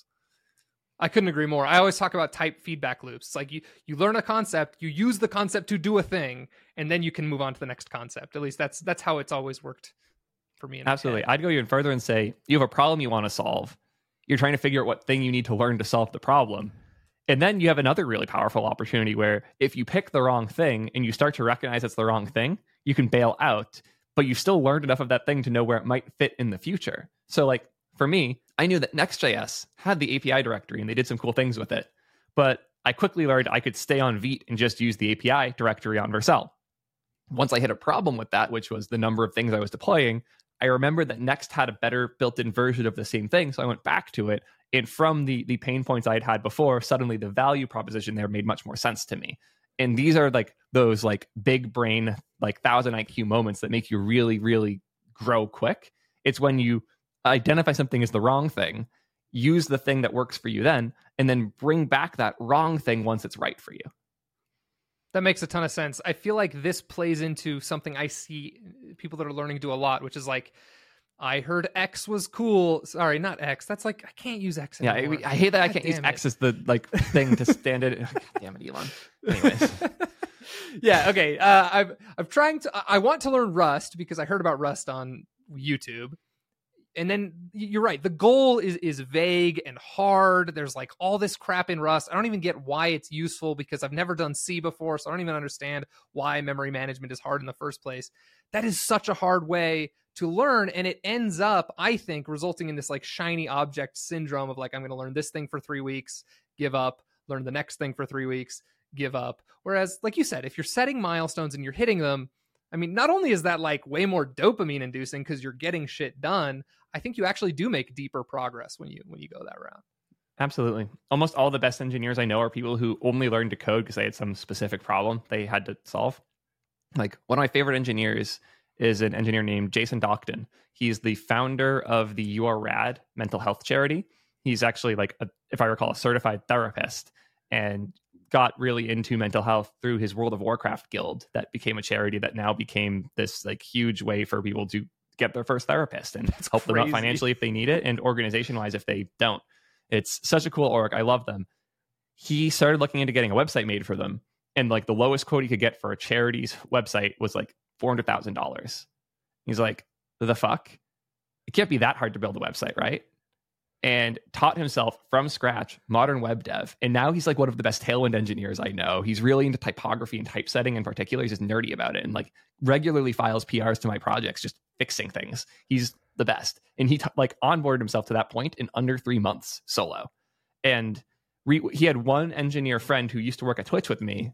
I couldn't agree more. I always talk about type feedback loops. It's like you, you learn a concept, you use the concept to do a thing, and then you can move on to the next concept. At least that's that's how it's always worked for me. Absolutely. I'd go even further and say, you have a problem you want to solve. You're trying to figure out what thing you need to learn to solve the problem. And then you have another really powerful opportunity where if you pick the wrong thing and you start to recognize it's the wrong thing, you can bail out, but you still learned enough of that thing to know where it might fit in the future. So like for me, I knew that Next.js had the A P I directory and they did some cool things with it, but I quickly learned I could stay on Vite and just use the A P I directory on Vercel. Once I hit a problem with that, which was the number of things I was deploying, I remembered that Next had a better built-in version of the same thing. So I went back to it. And from the the pain points I had had before, suddenly the value proposition there made much more sense to me. And these are like those like big brain, like thousand I Q moments that make you really, really grow quick. It's when you identify something as the wrong thing, use the thing that works for you then, and then bring back that wrong thing once it's right for you. That makes a ton of sense. I feel like this plays into something I see people that are learning do a lot, which is like, I heard X was cool. Sorry, not X. That's like, I can't use X anymore. Yeah, I, I hate that God I can't use it. X as the like thing to stand it. God damn it, Elon. Anyways. yeah, okay. Uh, I'm, I'm trying to, I want to learn Rust because I heard about Rust on YouTube. And then you're right. The goal is is vague and hard. There's like all this crap in Rust. I don't even get why it's useful because I've never done C before. So I don't even understand why memory management is hard in the first place. That is such a hard way to learn. And it ends up, I think, resulting in this like shiny object syndrome of like, I'm going to learn this thing for three weeks, give up, learn the next thing for three weeks, give up. Whereas, like you said, if you're setting milestones and you're hitting them, I mean, not only is that like way more dopamine inducing because you're getting shit done, I think you actually do make deeper progress when you when you go that route. Absolutely. Almost all the best engineers I know are people who only learned to code because they had some specific problem they had to solve. Like one of my favorite engineers is an engineer named Jason Dockton. He's the founder of the You Are Rad mental health charity. He's actually like, a, if I recall, a certified therapist and got really into mental health through his World of Warcraft guild that became a charity that now became this like huge way for people to get their first therapist and That's help crazy. them out financially if they need it and organization-wise if they don't. It's such a cool org. I love them. He started looking into getting a website made for them. And like the lowest quote he could get for a charity's website was like four hundred thousand dollars. He's like, the fuck? It can't be that hard to build a website, right? And taught himself from scratch modern web dev. And now he's like one of the best Tailwind engineers I know. He's really into typography and typesetting in particular. He's just nerdy about it and like regularly files P Rs to my projects, just fixing things. He's the best. And he t- like onboarded himself to that point in under three months solo. And re- he had one engineer friend who used to work at Twitch with me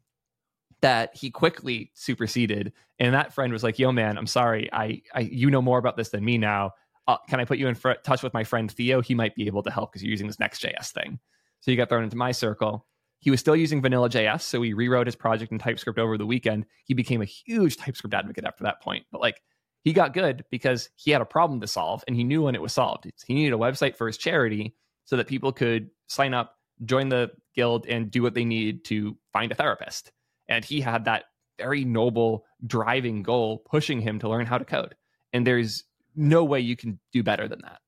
that he quickly superseded. And that friend was like, yo, man, I'm sorry. I, I you know more about this than me now. Uh, can I put you in fr- touch with my friend Theo? He might be able to help because you're using this Next.js thing. So he got thrown into my circle. He was still using vanilla J S, so he rewrote his project in TypeScript over the weekend. He became a huge TypeScript advocate after that point. But like, he got good because he had a problem to solve and he knew when it was solved. He needed a website for his charity so that people could sign up, join the guild, and do what they needed to find a therapist. And he had that very noble driving goal pushing him to learn how to code. And there's no way you can do better than that.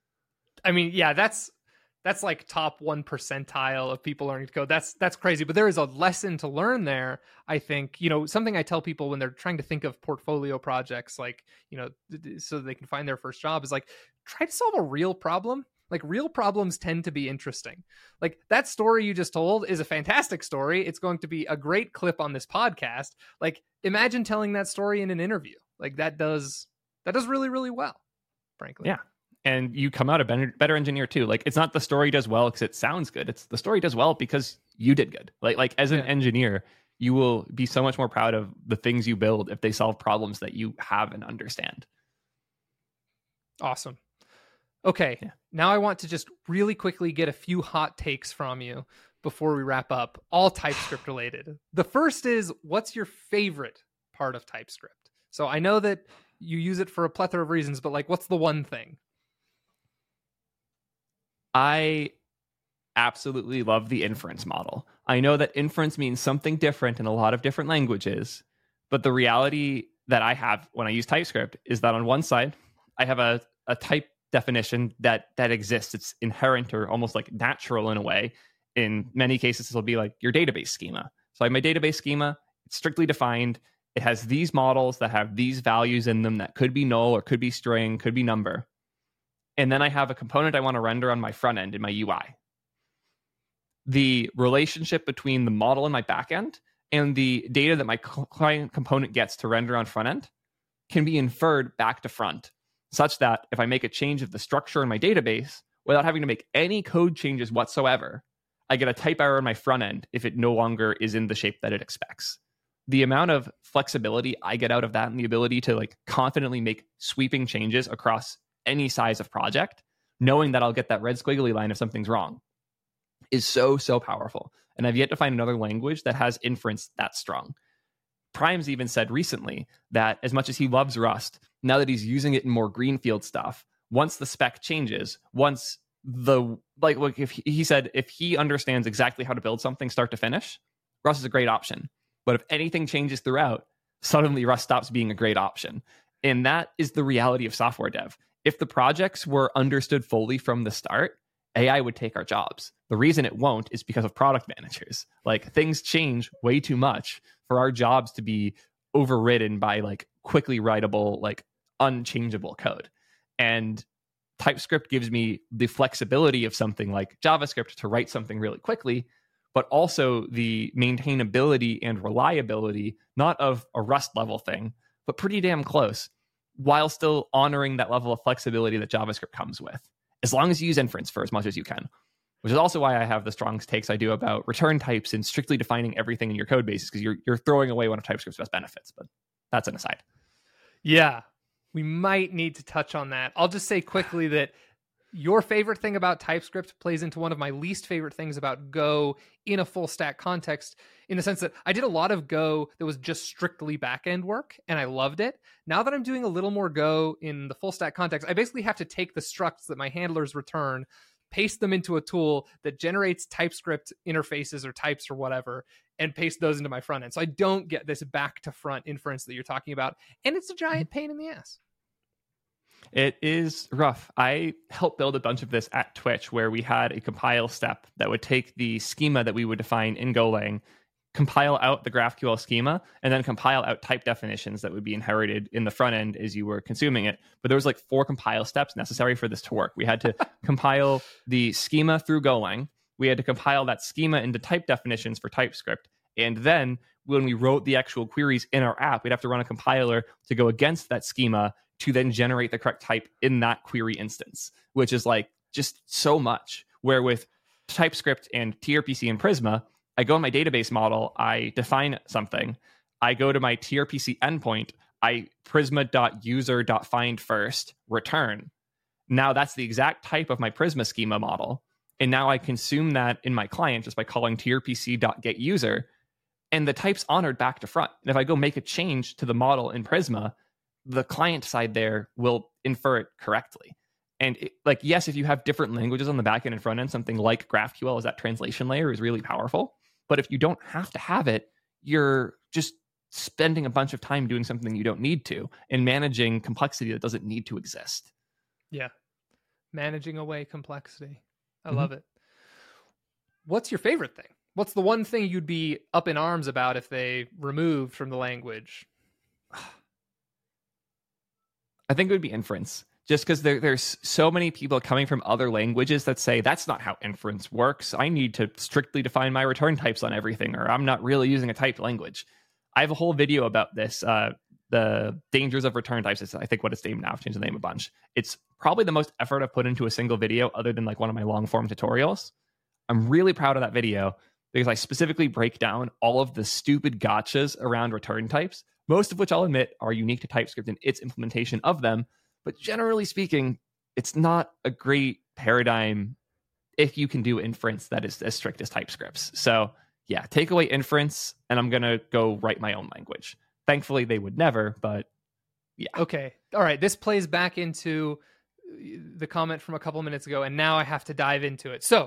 I mean, yeah, that's that's like top one percentile of people learning to code. That's that's crazy. But there is a lesson to learn there. I think, you know, something I tell people when they're trying to think of portfolio projects, like, you know, so they can find their first job is like, try to solve a real problem. Like real problems tend to be interesting. Like that story you just told is a fantastic story. It's going to be a great clip on this podcast. Like imagine telling that story in an interview. Like that does that does really, really well, frankly. Yeah. And you come out a better, better engineer too. Like, it's not the story does well because it sounds good. It's the story does well because you did good. Like, like as an yeah. engineer, you will be so much more proud of the things you build if they solve problems that you have and understand. Awesome. Okay. Yeah. Now I want to just really quickly get a few hot takes from you before we wrap up, all TypeScript related. The first is, what's your favorite part of TypeScript? So I know that you use it for a plethora of reasons, but like, what's the one thing? I absolutely love the inference model. I know that inference means something different in a lot of different languages, but the reality that I have when I use TypeScript is that on one side, I have a, a type definition that that exists. It's inherent or almost like natural in a way. In many cases, it'll be like your database schema. So I have my database schema. It's strictly defined. It has these models that have these values in them that could be null or could be string, could be number. And then I have a component I want to render on my front end in my U I. The relationship between the model in my backend and the data that my client component gets to render on front end can be inferred back to front, such that if I make a change of the structure in my database without having to make any code changes whatsoever, I get a type error in my front end if it no longer is in the shape that it expects. The amount of flexibility I get out of that and the ability to like confidently make sweeping changes across any size of project, knowing that I'll get that red squiggly line if something's wrong, is so, so powerful. And I've yet to find another language that has inference that strong. Prime's even said recently that as much as he loves Rust, now that he's using it in more greenfield stuff, once the spec changes, once the, like, like if he, he said, if he understands exactly how to build something start to finish, Rust is a great option. But if anything changes throughout, suddenly Rust stops being a great option. And that is the reality of software dev. If the projects were understood fully from the start, A I would take our jobs. The reason it won't is because of product managers. Like, things change way too much for our jobs to be overridden by like quickly writable, like unchangeable code. And TypeScript gives me the flexibility of something like JavaScript to write something really quickly, but also the maintainability and reliability, not of a Rust level thing, but pretty damn close, while still honoring that level of flexibility that JavaScript comes with, as long as you use inference for as much as you can, which is also why I have the strong takes I do about return types and strictly defining everything in your code bases, because you're you're throwing away one of TypeScript's best benefits. But that's an aside. Yeah, we might need to touch on that. I'll just say quickly that your favorite thing about TypeScript plays into one of my least favorite things about Go in a full stack context, in the sense that I did a lot of Go that was just strictly backend work, and I loved it. Now that I'm doing a little more Go in the full stack context, I basically have to take the structs that my handlers return, paste them into a tool that generates TypeScript interfaces or types or whatever, and paste those into my front end. So I don't get this back to front inference that you're talking about. And it's a giant pain in the ass. It is rough. I helped build a bunch of this at Twitch, where we had a compile step that would take the schema that we would define in Golang, compile out the GraphQL schema, and then compile out type definitions that would be inherited in the front end as you were consuming it. But there was like four compile steps necessary for this to work. We had to compile the schema through Golang. We had to compile that schema into type definitions for TypeScript. And then when we wrote the actual queries in our app, we'd have to run a compiler to go against that schema to then generate the correct type in that query instance, which is like just so much. Where with TypeScript and T R P C and Prisma, I go in my database model, I define something, I go to my T R P C endpoint, I prisma.user.find first, return. Now that's the exact type of my Prisma schema model. And now I consume that in my client just by calling trpc.getUser, and the type's honored back to front. And if I go make a change to the model in Prisma, the client side there will infer it correctly. And it, like, yes, if you have different languages on the back end and front end, something like GraphQL as that translation layer is really powerful. But if you don't have to have it, you're just spending a bunch of time doing something you don't need to and managing complexity that doesn't need to exist. Yeah. Managing away complexity. I mm-hmm. love it. What's your favorite thing? What's the one thing you'd be up in arms about if they removed from the language? I think it would be inference. Just because there, there's so many people coming from other languages that say, that's not how inference works. I need to strictly define my return types on everything, or I'm not really using a typed language. I have a whole video about this. Uh, the dangers of return types is I think what it's named now. I've changed the name a bunch. It's probably the most effort I've put into a single video other than like one of my long form tutorials. I'm really proud of that video because I specifically break down all of the stupid gotchas around return types, most of which I'll admit are unique to TypeScript and its implementation of them. But generally speaking, it's not a great paradigm if you can do inference that is as strict as TypeScript's. So yeah, take away inference and I'm going to go write my own language. Thankfully, they would never, but yeah. Okay. All right. This plays back into the comment from a couple minutes ago, and now I have to dive into it. So,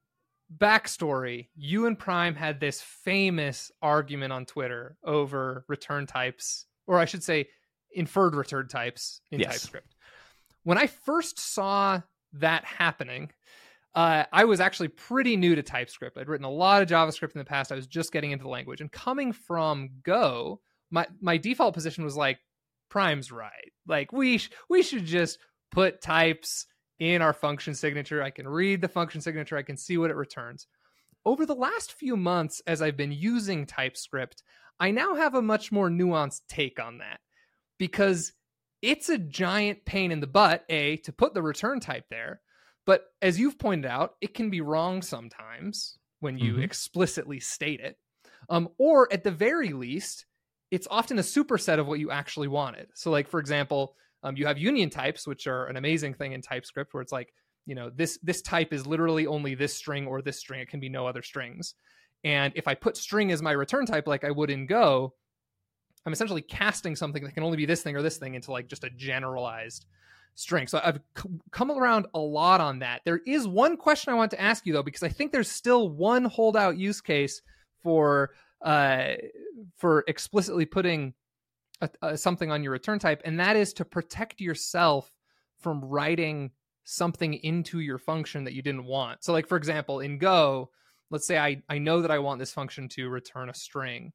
backstory, you and Prime had this famous argument on Twitter over return types, or I should say inferred return types in yes. TypeScript. When I first saw that happening, uh, I was actually pretty new to TypeScript. I'd written a lot of JavaScript in the past. I was just getting into the language. And coming from Go, my, my default position was like, Prime's right. Like, we sh- we should just put types in our function signature. I can read the function signature. I can see what it returns. Over the last few months, as I've been using TypeScript, I now have a much more nuanced take on that because it's a giant pain in the butt, A, to put the return type there. But as you've pointed out, it can be wrong sometimes when you mm-hmm. explicitly state it. Um, or at the very least, it's often a superset of what you actually wanted. So like, for example, um, you have union types, which are an amazing thing in TypeScript where it's like, you know, this, this type is literally only this string or this string. It can be no other strings. And if I put string as my return type, like I would in Go, I'm essentially casting something that can only be this thing or this thing into like just a generalized string. So I've c- come around a lot on that. There is one question I want to ask you though, because I think there's still one holdout use case for uh, for explicitly putting a, a, something on your return type, and that is to protect yourself from writing something into your function that you didn't want. So like, for example, in Go, let's say I, I know that I want this function to return a string.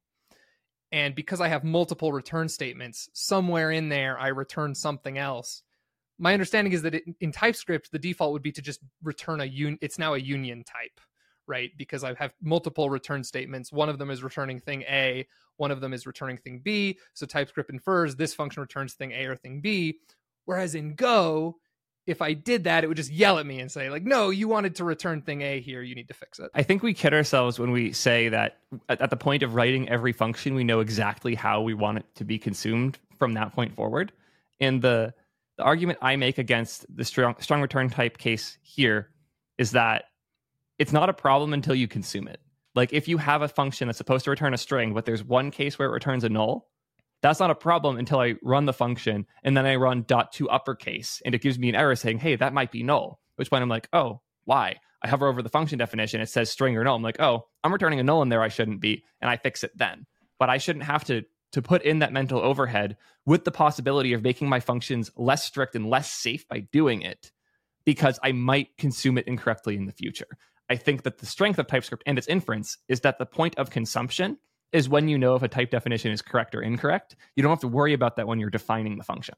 And because I have multiple return statements, somewhere in there, I return something else. My understanding is that it, in TypeScript, the default would be to just return a un. It's now a union type, right? Because I have multiple return statements. One of them is returning thing A. One of them is returning thing B. So TypeScript infers this function returns thing A or thing B. Whereas in Go, if I did that, it would just yell at me and say, like, no, you wanted to return thing A here. You need to fix it. I think we kid ourselves when we say that at, at the point of writing every function, we know exactly how we want it to be consumed from that point forward. And the the argument I make against the strong, strong return type case here is that it's not a problem until you consume it. Like if you have a function that's supposed to return a string, but there's one case where it returns a null, that's not a problem until I run the function and then I run dot to uppercase and it gives me an error saying, hey, that might be null. At which point I'm like, oh, why? I hover over the function definition. It says string or null. I'm like, oh, I'm returning a null in there I shouldn't be. And I fix it then. But I shouldn't have to, to put in that mental overhead with the possibility of making my functions less strict and less safe by doing it because I might consume it incorrectly in the future. I think that the strength of TypeScript and its inference is that the point of consumption is when you know if a type definition is correct or incorrect. You don't have to worry about that when you're defining the function.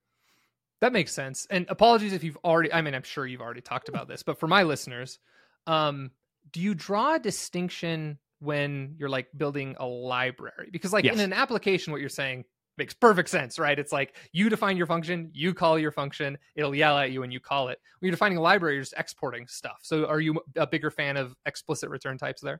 That makes sense. And apologies if you've already, I mean, I'm sure you've already talked about this, but for my listeners, um, do you draw a distinction when you're like building a library? Because like yes. in an application, what you're saying makes perfect sense, right? It's like you define your function, you call your function, it'll yell at you when you call it. When you're defining a library, you're just exporting stuff. So are you a bigger fan of explicit return types there?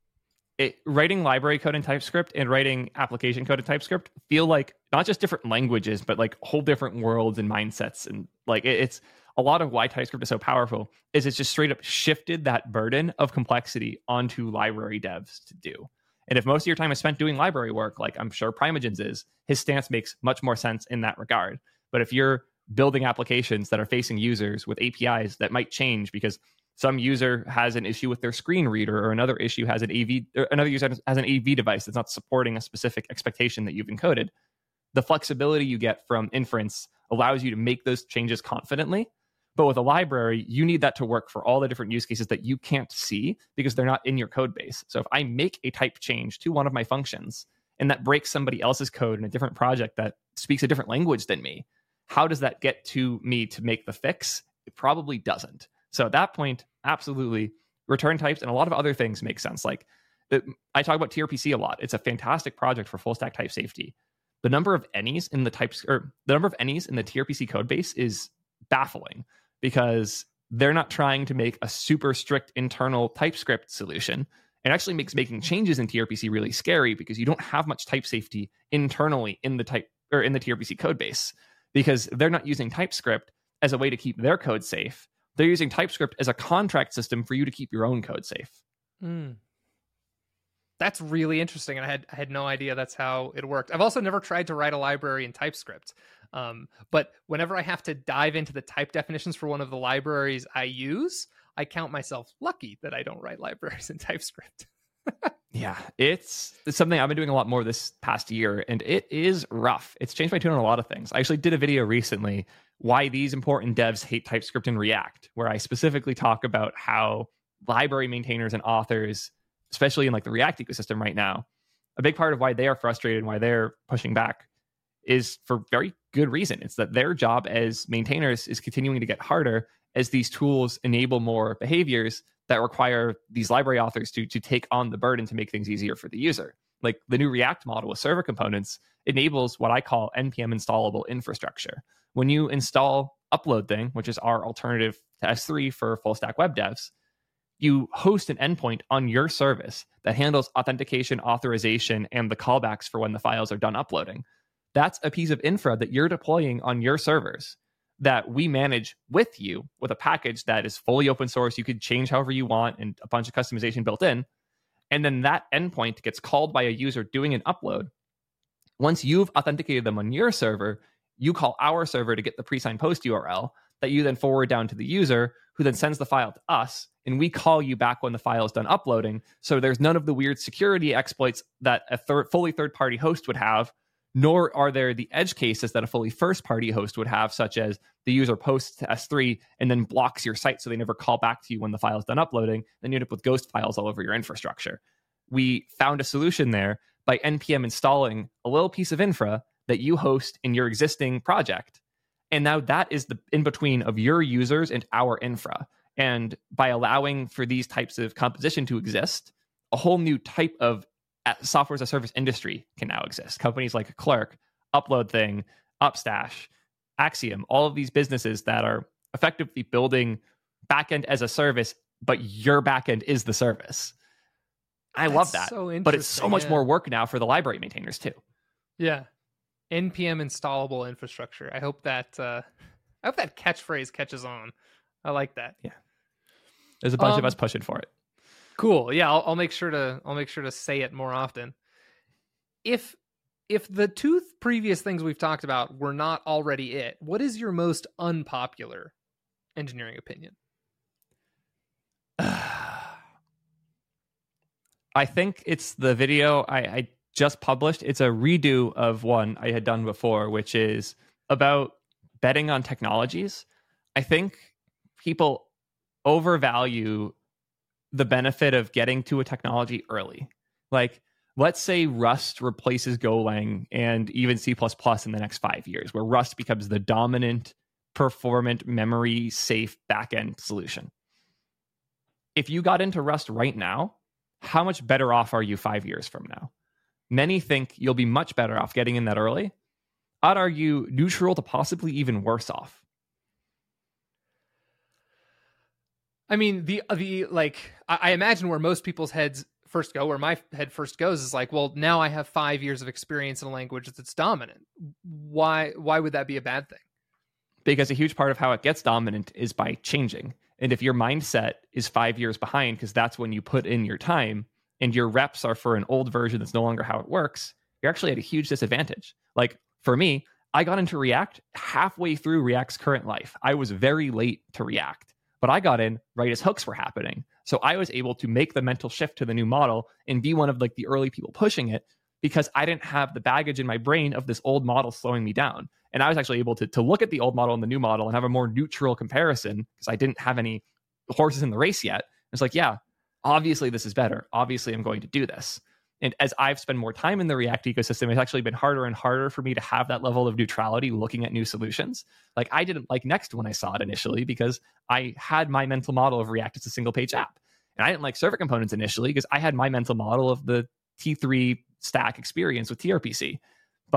It, writing library code in TypeScript and writing application code in TypeScript feel like not just different languages, but like whole different worlds and mindsets. And like it, it's a lot of why TypeScript is so powerful is it's just straight up shifted that burden of complexity onto library devs to do. And if most of your time is spent doing library work, like I'm sure Primogen's is, his stance makes much more sense in that regard. But if you're building applications that are facing users with A P Is that might change because some user has an issue with their screen reader, or another issue has an A V, or another user has an A V device that's not supporting a specific expectation that you've encoded. The flexibility you get from inference allows you to make those changes confidently. But with a library, you need that to work for all the different use cases that you can't see because they're not in your code base. So if I make a type change to one of my functions and that breaks somebody else's code in a different project that speaks a different language than me, how does that get to me to make the fix? It probably doesn't. So at that point, absolutely, return types and a lot of other things make sense. Like it, I talk about T R P C a lot. It's a fantastic project for full stack type safety. the number of any's in the types or the number of any's in the T R P C code base is baffling, because they're not trying to make a super strict internal TypeScript solution. It actually makes making changes in T R P C really scary, because you don't have much type safety internally in the type or in the T R P C code base, because they're not using TypeScript as a way to keep their code safe. They're using TypeScript as a contract system for you to keep your own code safe. Mm. That's really interesting, and I had I had no idea that's how it worked. I've also never tried to write a library in TypeScript, um, but whenever I have to dive into the type definitions for one of the libraries I use, I count myself lucky that I don't write libraries in TypeScript. Yeah, it's, it's something I've been doing a lot more this past year, and it is rough. It's changed my tune on a lot of things. I actually did a video recently, why these important devs hate TypeScript and React, where I specifically talk about how library maintainers and authors, especially in like the React ecosystem right now, a big part of why they are frustrated and why they're pushing back is for very good reason. It's that their job as maintainers is continuing to get harder as these tools enable more behaviors that require these library authors to, to take on the burden to make things easier for the user. Like the new React model with server components enables what I call N P M installable infrastructure. When you install Upload Thing, which is our alternative to S three for full stack web devs, you host an endpoint on your service that handles authentication, authorization, and the callbacks for when the files are done uploading. That's a piece of infra that you're deploying on your servers that we manage with you with a package that is fully open source. You could change however you want and a bunch of customization built in. And then that endpoint gets called by a user doing an upload. Once you've authenticated them on your server, you call our server to get the pre-signed post U R L that you then forward down to the user, who then sends the file to us, and we call you back when the file is done uploading. So there's none of the weird security exploits that a third, fully third-party host would have, nor are there the edge cases that a fully first-party host would have, such as the user posts to S three and then blocks your site so they never call back to you when the file is done uploading. Then you end up with ghost files all over your infrastructure. We found a solution there by N P M installing a little piece of infra that you host in your existing project. And now that is the in-between of your users and our infra. And by allowing for these types of composition to exist, a whole new type of software as a service industry can now exist. Companies like Clerk, Upload Thing, Upstash, Axiom, all of these businesses that are effectively building backend as a service, but your backend is the service. I That's love that. So but it's so much yeah. more work now for the library maintainers too. Yeah. N P M installable infrastructure. I hope that uh, I hope that catchphrase catches on. I like that. Yeah. There's a bunch um, of us pushing for it. Cool. Yeah, I'll, I'll make sure to I'll make sure to say it more often. If if the two th- previous things we've talked about were not already it, what is your most unpopular engineering opinion? I think it's the video I, I just published. It's a redo of one I had done before, which is about betting on technologies. I think people overvalue the benefit of getting to a technology early. Like, let's say Rust replaces Golang and even C plus plus in the next five years, where Rust becomes the dominant, performant, memory-safe backend solution. If you got into Rust right now, how much better off are you five years from now? Many think you'll be much better off getting in that early. I'd argue neutral to possibly even worse off. I mean, the the like I, I imagine where most people's heads first go, where my head first goes, is like, well, now I have five years of experience in a language that's dominant. Why why would that be a bad thing? Because a huge part of how it gets dominant is by changing. And if your mindset is five years behind, because that's when you put in your time, and your reps are for an old version that's no longer how it works, you're actually at a huge disadvantage. Like for me, I got into React halfway through React's current life. I was very late to React, but I got in right as hooks were happening. So I was able to make the mental shift to the new model and be one of like the early people pushing it, because I didn't have the baggage in my brain of this old model slowing me down. And I was actually able to, to look at the old model and the new model and have a more neutral comparison, because I didn't have any horses in the race yet. It's like, yeah, obviously this is better. Obviously I'm going to do this. And as I've spent more time in the React ecosystem, it's actually been harder and harder for me to have that level of neutrality looking at new solutions. Like I didn't like Next when I saw it initially, because I had my mental model of React as a single page app. And I didn't like server components initially because I had my mental model of the T three stack experience with T R P C. But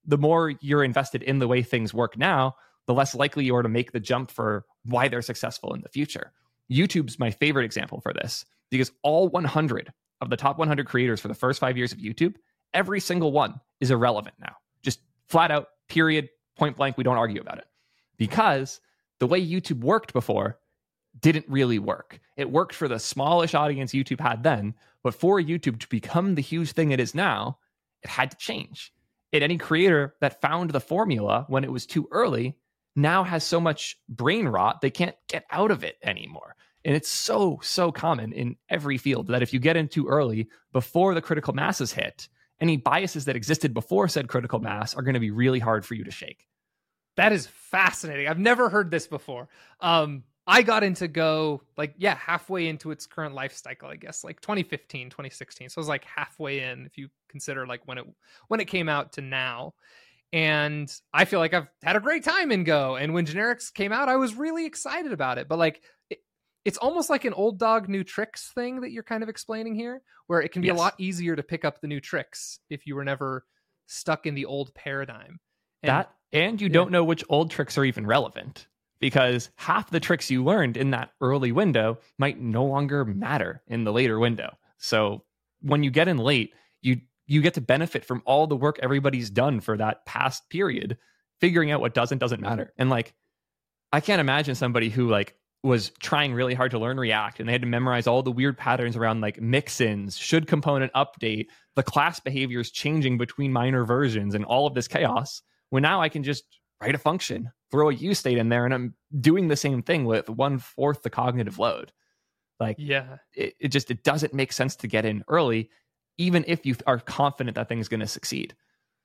the more you're invested in the way things work now, the less likely you are to make the jump for why they're successful in the future. YouTube's my favorite example for this, because all one hundred of the top one hundred creators for the first five years of YouTube, every single one is irrelevant now. Just flat out, period, point blank, we don't argue about it. Because the way YouTube worked before didn't really work. It worked for the smallish audience YouTube had then, but for YouTube to become the huge thing it is now, it had to change. And any creator that found the formula when it was too early now has so much brain rot, they can't get out of it anymore. And it's so, so common in every field that if you get in too early, before the critical masses hit, any biases that existed before said critical mass are going to be really hard for you to shake. That is fascinating. I've never heard this before. Um, I got into Go, like, yeah, halfway into its current life cycle, I guess, like twenty fifteen, twenty sixteen. So it was like halfway in, if you consider like when it when it came out to now. And I feel like I've had a great time in Go. And when generics came out, I was really excited about it. But like, it, it's almost like an old dog, new tricks thing that you're kind of explaining here, where it can be yes. a lot easier to pick up the new tricks if you were never stuck in the old paradigm. And, that, and you yeah. don't know which old tricks are even relevant, because half the tricks you learned in that early window might no longer matter in the later window. So when you get in late, you you get to benefit from all the work everybody's done for that past period, figuring out what does and doesn't matter. And like, I can't imagine somebody who like was trying really hard to learn React and they had to memorize all the weird patterns around like mix-ins, should component update, the class behaviors changing between minor versions and all of this chaos. When now I can just write a function, throw a use state in there, and I'm doing the same thing with one fourth the cognitive load. Like, yeah, it, it just, it doesn't make sense to get in early, even if you are confident that thing's going to succeed.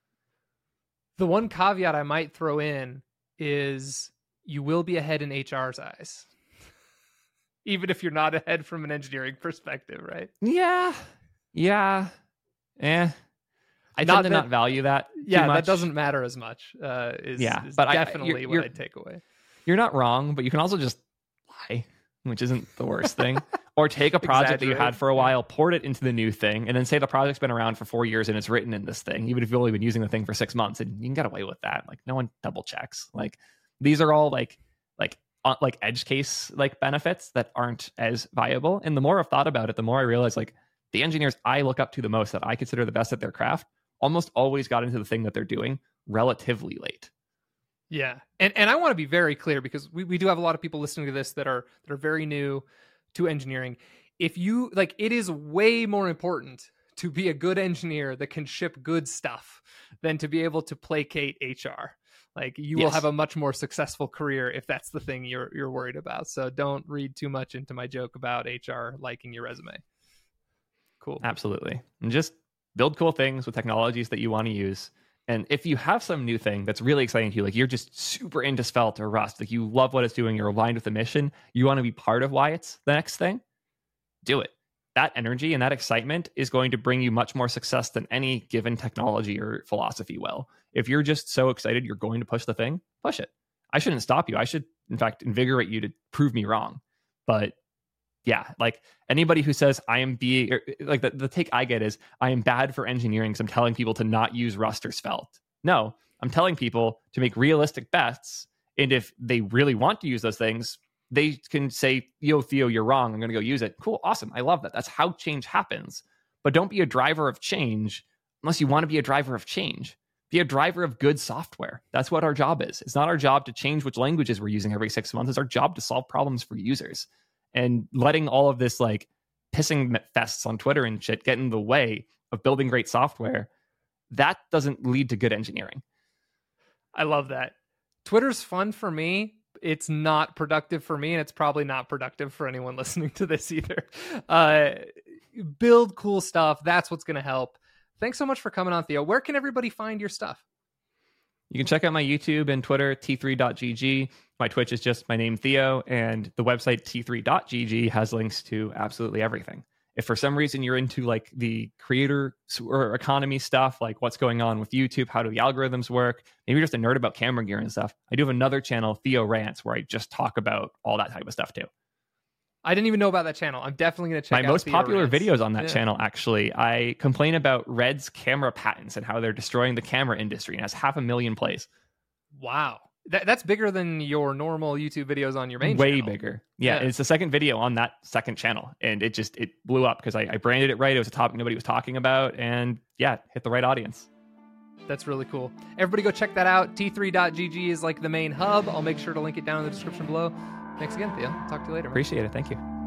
The one caveat I might throw in is you will be ahead in H R's eyes, even if you're not ahead from an engineering perspective, right? Yeah. Yeah. Eh. I not tend to that, not value that. Yeah, much. that doesn't matter as much. Uh, is, yeah, is but definitely I, you're, what you're, I take away. You're not wrong, but you can also just lie, which isn't the worst thing. Or take a project that you had for a while, port it into the new thing, and then say the project's been around for four years and it's written in this thing, even if you've only been using the thing for six months, and you can get away with that. Like, no one double checks. Like, these are all like like uh, like edge case like benefits that aren't as viable. And the more I've thought about it, the more I realize like the engineers I look up to the most, that I consider the best at their craft, almost always got into the thing that they're doing relatively late. Yeah. And and I want to be very clear, because we, we do have a lot of people listening to this that are that are very new to engineering. If you like, it is way more important to be a good engineer that can ship good stuff than to be able to placate H R. Like, you yes. will have a much more successful career if that's the thing you're you're worried about. So don't read too much into my joke about H R liking your resume. Cool. Absolutely. And just build cool things with technologies that you want to use. And if you have some new thing that's really exciting to you, like you're just super into Svelte or Rust, like you love what it's doing, you're aligned with the mission, you want to be part of why it's the next thing, do it. That energy and that excitement is going to bring you much more success than any given technology or philosophy will. If you're just so excited you're going to push the thing, push it. I shouldn't stop you. I should, in fact, invigorate you to prove me wrong. But yeah, like anybody who says I am being, or like the, the take I get is I am bad for engineering because I'm telling people to not use Rust or Svelte. No, I'm telling people to make realistic bets. And if they really want to use those things, they can say, yo, Theo, you're wrong. I'm going to go use it. Cool. Awesome. I love that. That's how change happens. But don't be a driver of change unless you want to be a driver of change. Be a driver of good software. That's what our job is. It's not our job to change which languages we're using every six months. It's our job to solve problems for users. And letting all of this like pissing fests on Twitter and shit get in the way of building great software, that doesn't lead to good engineering. I love that. Twitter's fun for me. It's not productive for me, and it's probably not productive for anyone listening to this either. Uh, build cool stuff. That's what's going to help. Thanks so much for coming on, Theo. Where can everybody find your stuff? You can check out my YouTube and Twitter, T three dot G G. My Twitch is just my name, Theo, and the website T three dot G G has links to absolutely everything. If for some reason you're into like the creator or economy stuff, like what's going on with YouTube, how do the algorithms work, maybe you're just a nerd about camera gear and stuff, I do have another channel, Theo Rants, where I just talk about all that type of stuff too. I didn't even know about that channel. I'm definitely going to check My out most Theodore popular Rants. videos on that Yeah. channel, actually, I complain about Red's camera patents and how they're destroying the camera industry, and has half a million plays. Wow. That, that's bigger than your normal YouTube videos on your main Way channel. bigger. Yeah, Yeah. and it's the second video on that second channel, and it just it blew up because I, I branded it right. It was a topic nobody was talking about, and yeah, hit the right audience. That's really cool. Everybody go check that out. T three dot G G is like the main hub. I'll make sure to link it down in the description below. Thanks again, Theo. Talk to you later, man. Appreciate it. Thank you.